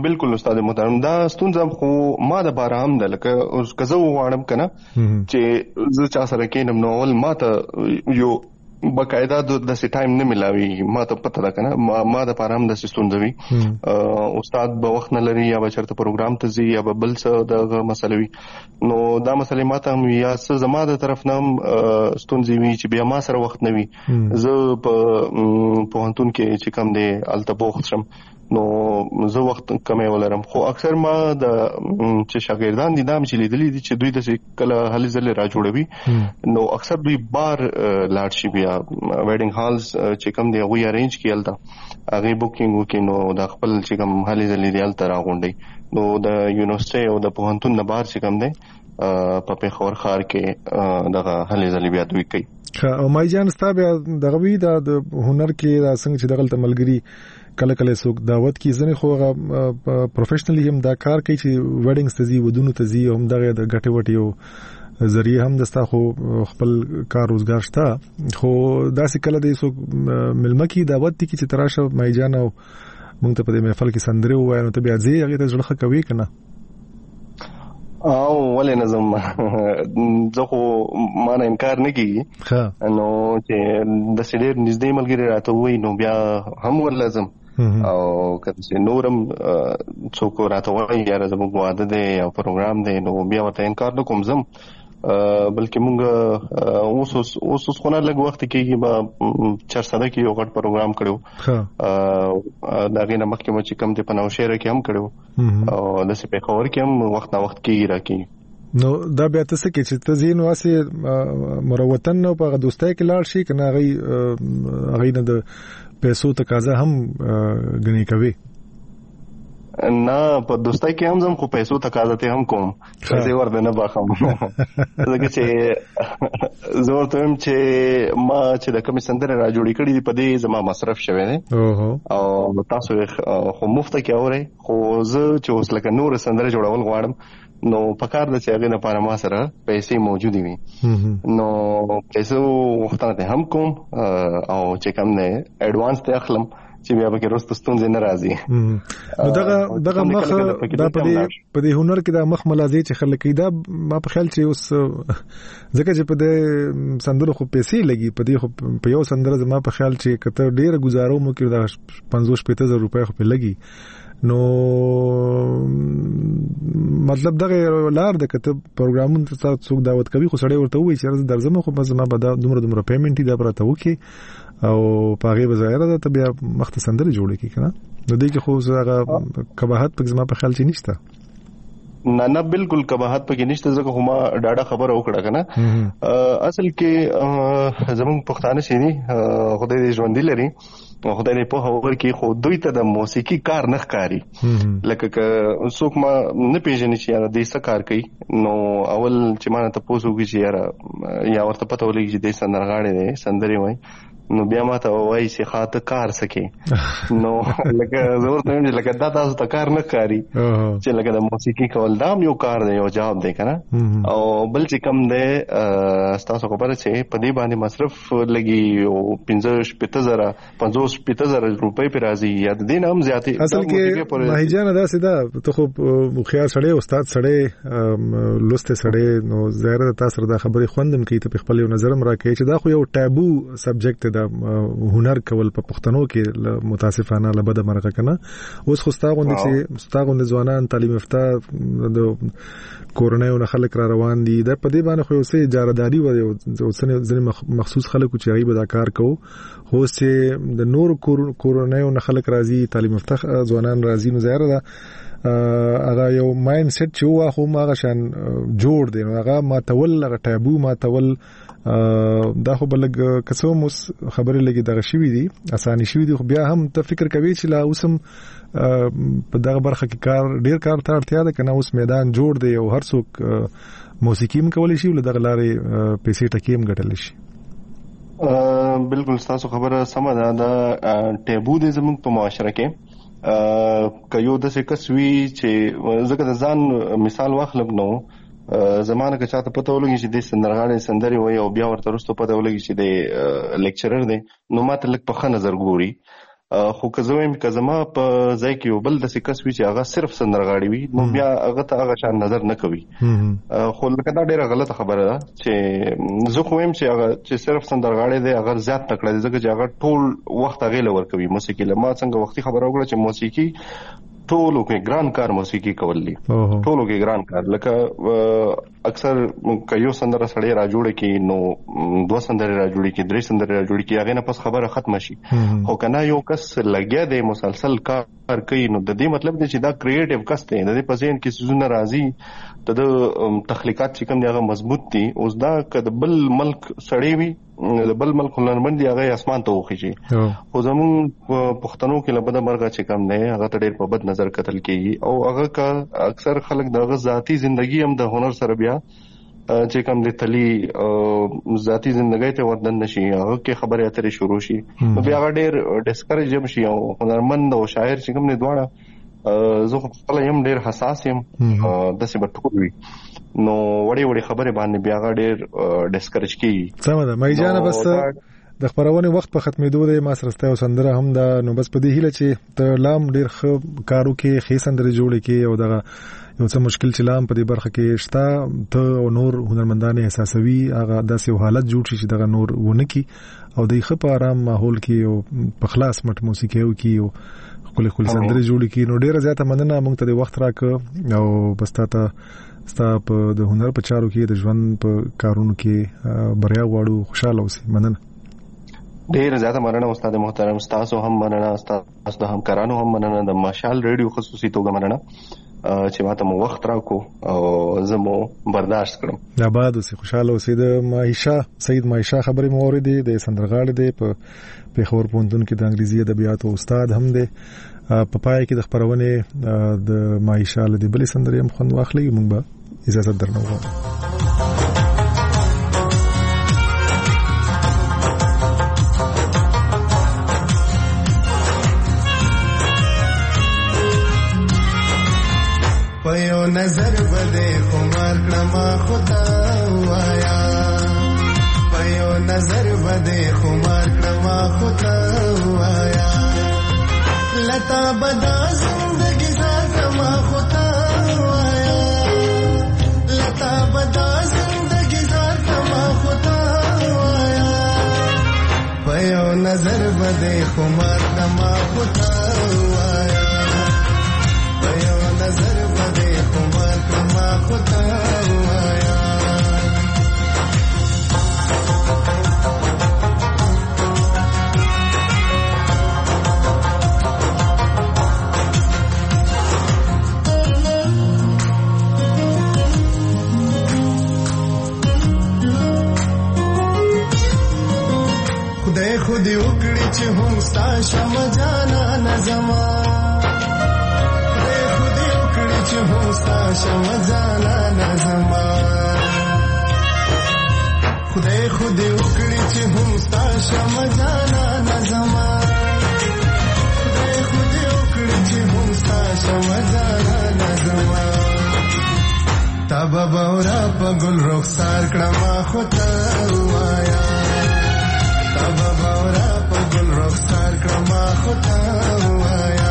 بالکل استاد محترم دا ستونزه خو ما د بار هم ده لکه اوس کزه وغواړم کنه چې زه چا سره کېنم نو ول ما ته یو بقاعده د سی ټایم نه ملاوي ما ته پته ده کنه ما, ما د پاره هم د ستونزه وي استاد به وخت نه لري یا به چرته پروګرام ته ځي یا به بل څه د مسلې وي نو دا مسلې ما ته هم یا څه زما د طرف نه هم ستونزې وي چې بیا ما سره وخت نه وي زه په پوهنتون کې چې کوم دی الته بوخت شم نو زه وخت کمې ولرم خو اکثر ما د چې شاګردان دي دا چې لیدلې دي چې دوی د کله هلي ځلې را جوړوي نو اکثر دوی بار لاړ شي بیا ویډینګ هالز چې کوم دی هغه ارینج کیل تا هغه بوکینګ وکي نو د خپل چې کوم هلي ځلې دی الته راغونډي نو د یونیورسيټي او د پوهنتون نه بار چې کوم دی په پیښور ښار کې دغه هلي ځلې بیا دوی کوي او مای جان ستا بیا دغه وی د هنر کې دا څنګه چې دغه تملګری کله کله څوک دعوت کی ځنه خو هغه پروفیشنلی هم دا کار کوي چې ویډینګز ته ځي ودونو ته ځي هم دغه د غټي وټي او ذریعہ هم دستا خو خپل کار روزګار شته خو داسې کله د څوک ملمکی دعوت دي چې تراشه مای جان او مونږ ته په دې محفل کې سندره وایو نو ته بیا ځي هغه ته ځړخه کوي کنه او ولې نظم زه خو ما نه انکار نه کیږي نو چې د سړي نږدې ملګری راته وای نو بیا هم ولازم او کله نورم څوک راته وای یا زموږ واده دی یا پروګرام دی نو بیا وته انکار نه کوم زم بلکې مونږ اوس اوس اوس خو نه لږ وخت کېږي به چرسده کې یو غټ پروګرام کړو دا غینه مخکې مو چې کم دی په نوشهره کې هم کړو او د سپې خبر کې هم وخت نه وخت کېږي راکې نو دا بیا تاسو کې چې تزین واسه مروتن نو په دوستۍ کې لاړ شي کنه غي غي نه د پیسو تقاضا هم غني کوي نه په دوستۍ کې هم زم خو پیسو تقاضا ته هم کوم څه ورته نه باخم زګه چې زه ورته هم چې ما چې د کوم سندره را جوړی کړی دی په دې زما مصرف شوی دی او تاسو خو مفت کې اوري خو زه چې اوس لکه نور سندره جوړول غواړم نو پکار د چې هغه لپاره ما سره پیسې موجود وي نو پیسو وختونه هم کوم او چې کوم نه اډوانس ته اخلم چې بیا به کې روستو ستونزې نه راځي نو دغه دغه مخ دا په دې په دې هنر کې دا مخ ملازي چې خلک دا ما په خیال چې اوس ځکه چې په دې سندرو خو پیسې لګي په دې خو په یو سندره زما په خیال چې کته ډیره گزارو مو کې دا پنځوس پنځه زره روپۍ خو په لګي نو مطلب دغه لار د کته پروګرامونو ته څوک دعوت کوي خو سړی ورته وایي چې درځم خو بس ما به دا دومره دومره پیمنټ دی پراته وکي او پاغه بظاهر ده ته بیا مختصندره جوړ کی کنه نو دې کې خو زغه کباحت په ځما په خیال چې نشته نه نه بالکل کباحت په کې نشته ځکه هم ډاډه خبره وکړه کنه اصل کې زمون پښتانه شي دي خدای دې ژوند لري خدای دې په هوور کې خو دوی ته د موسیقي کار نه ښکاری لکه ک څوک ما نه پیژنې چې یاره دې څه کار کوي نو اول چې ما ته پوسو کې چې یاره یا ورته پته ولګي چې دې سندرغاړي دې سندري وای نو بیا ما ته وایي چې خاطر کار سکے نو لکه زور ته چې لکه دا تاسو ته کار نه کاری چې لکه د موسیقي کول دا یو کار دی یو جواب دی کنه او بل چې کم دی تاسو خبره چې په دې باندې مصرف لګي او پنځه پته زره پنځوس پته زره روپۍ پر راځي یا د دین هم زیاتې اصل کې ماهیجان دا سیدا ته خو خيار سړی استاد سړی لسته سړی نو زهره تاسو د خبرې خوندم کوي ته خپل نظرم راکې چې دا خو یو ټابو سبجیکټ دا هنر کول په پښتنو کې متاسفانه لبد مرغه کنه اوس خو ستاغوند چې ستاغوند ځوانان تعلیم یافته د کورونایو نه خلک را روان دي د په دې باندې خو اوسې اجارهداري و اوسنه ځنې مخصوص خلکو چې غیب دا کار کوو خو چې د نور کورونایو نه خلک راځي تعلیم یافته ځوانان راځي نو زیاره ده هغه یو مایند سیټ چې هو خو هغه شان جوړ دی نو هغه ما تول هغه ټابو ما تول دا خو بلګ کڅو مس خبرې لګي دغه شوی دي اساني شوی دي خو بیا هم ته فکر کوي چې لا اوسم په دغه برخه کې کار ډیر کار ته اړتیا ده کنه اوس میدان جوړ دی او هر څوک موسیقي هم کولی شي ول دغه لارې پیسې ټکیم ګټل شي بالکل تاسو خبره سم ده دا ټابو دې زموږ په معاشره کې کيو د څه کسوي چې زګه د ځان مثال واخلم نو زمانه که چاته پته ولګي چې د سندرغاړي سندري وي او بیا ورته رسټو پته ولګي چې د لیکچرر دی نو ماته لک په خنه نظر ګوري خو که زه وایم که زما په ځای کې یو بل داسې کس وي چې هغه صرف سندرغاړي وي نو بیا هغه ته هغه شان نظر نه کوي. خو لکه دا ډېره غلطه خبره ده چې زه خو وایم چې هغه چې صرف سندرغاړی دی هغه زیات تکړه دی ځکه چې هغه ټول وخت هغې له ورکوي موسیقي له. ما څنګه وختي خبره وکړه چې موسیقي ټولو کې ګران کار موسیقي کول دي ټولو کې ګران کار. لکه اکثر که یو سندره سړی را جوړه کی نو دوه سندرې را جوړې کی درې سندرې را جوړې کی هغه نه پس خبره ختم شي. خو کنه یو کس لګیا دی مسلسل کار کوي نو د دې مطلب دی چې دا کریټیو کس دی د دې په ذهن کې سيزونه راځي ته د تخلیقات چې کوم دی هغه مضبوط دي. اوس دا که د بل ملک سړی وي د بل ملک هنرمند دی هغه اسمان ته وخیږي. خو زمون پښتنو کې لبد مرګه چې کوم دی هغه ته ډېر په بد نظر کتل کیږي او هغه کا اکثر خلک دغه ذاتی ژوندۍ هم د هنر سره بیا چې کوم د تلی ذاتی ژوندۍ ته ودن نشي هغه کې خبرې اترې شروع شي نو بیا هغه ډېر ډیسکریج هم شي او هنرمند او شاعر چې کوم نه دواړه زه خپل هم ډېر حساس یم داسې به ټول وي نو وړي وړي خبرې باندې بیا هغه ډېر ډیسکریج کیږي. سمه ده مې جانه بس د خبرونه وخت په ختمېدو دی ما سره ستاسو سندره هم دا نو بس په دې هیله چې ته لام ډېر ښه کارو کې خې سندره جوړې کې او دغه یو څه مشکل چې لام په دې برخه کې شته ته او نور هنرمندان احساسوي هغه داسې حالت جوړ شي چې دغه نور ونه کی او د ښه په آرام ماحول کې او په خلاص مټ موسیقي او کې او خپل خپل سندره جوړې کې نو ډېر زیاته مننه موږ ته د وخت راکړ او بس ته ستا په د هنر په چارو کې د ژوند په کارونو کې بریا غواړو خوشاله اوسې. مننه ډیر زیاته مننه استاد محترم تاسو هم مننه تاسو د همکارانو هم مننه د مشال ریډیو خصوصي توګه مننه چې ماته مو وخت راکو او زه مو برداشت کړم. دا بعد اوسې خوشاله اوسې. د مایشا سید مایشا خبرې مو اورېدې د سندرغاړي دی په پیښور پوهنتون کې د انګریزي ادبیاتو استاد هم دی. په پای کې د خبرونه د مایشا له دې بلې سندرې هم خوند واخلي موږ به اجازه درنو غواړو. پيو نظر بده خمار کړما خدا وایا پيو نظر بده خمار کړما خدا وایا لتا بدا زندگی زما خدا وایا لتا بدا زندگی زما خدا وایا پيو نظر بده خمار کړما خدا وایا پيو نظر بده خمار کړما خدا وایا خدای خودی وکړي چې هم ستا شم جانا نظما چې هوستا شم جانا نظما خدای خودی وکړي چې هوستا شم جانا نظما خدای خودی وکړي چې هوستا شم جانا نظما تابا باورا په ګل رخسار کړما خدا وایا تابا باورا په ګل رخسار کړما خدا وایا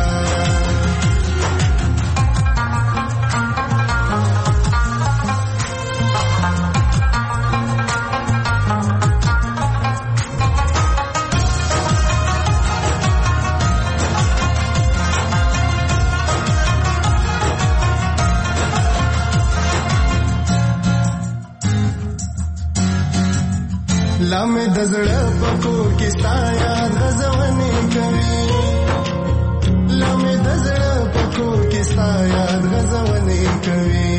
لامه دزړه پکور کې سایا غزونی کوي لامه دزړه پکور کې سایا غزونی کوي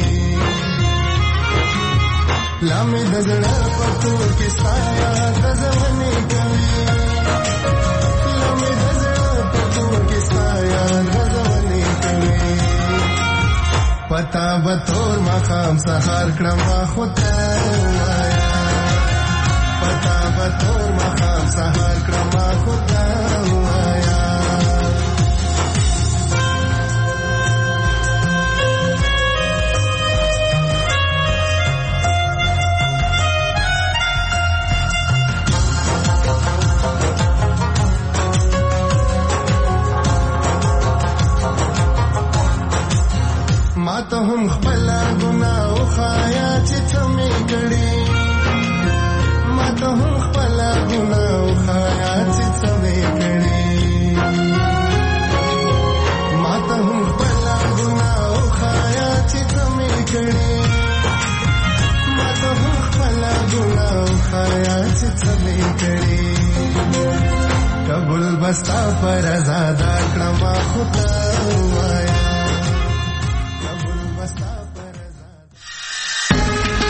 لامه دزړه پکور کې سایا غزونی کوي لامه دزړه پکور کې سایا غزونی کوي پتا به تور مقام سحر کړم خدا وایا پتا به تور مقام سحر کړم خدا وایا سمې کړې قبول بستا پر آزاد کړما خدا وایا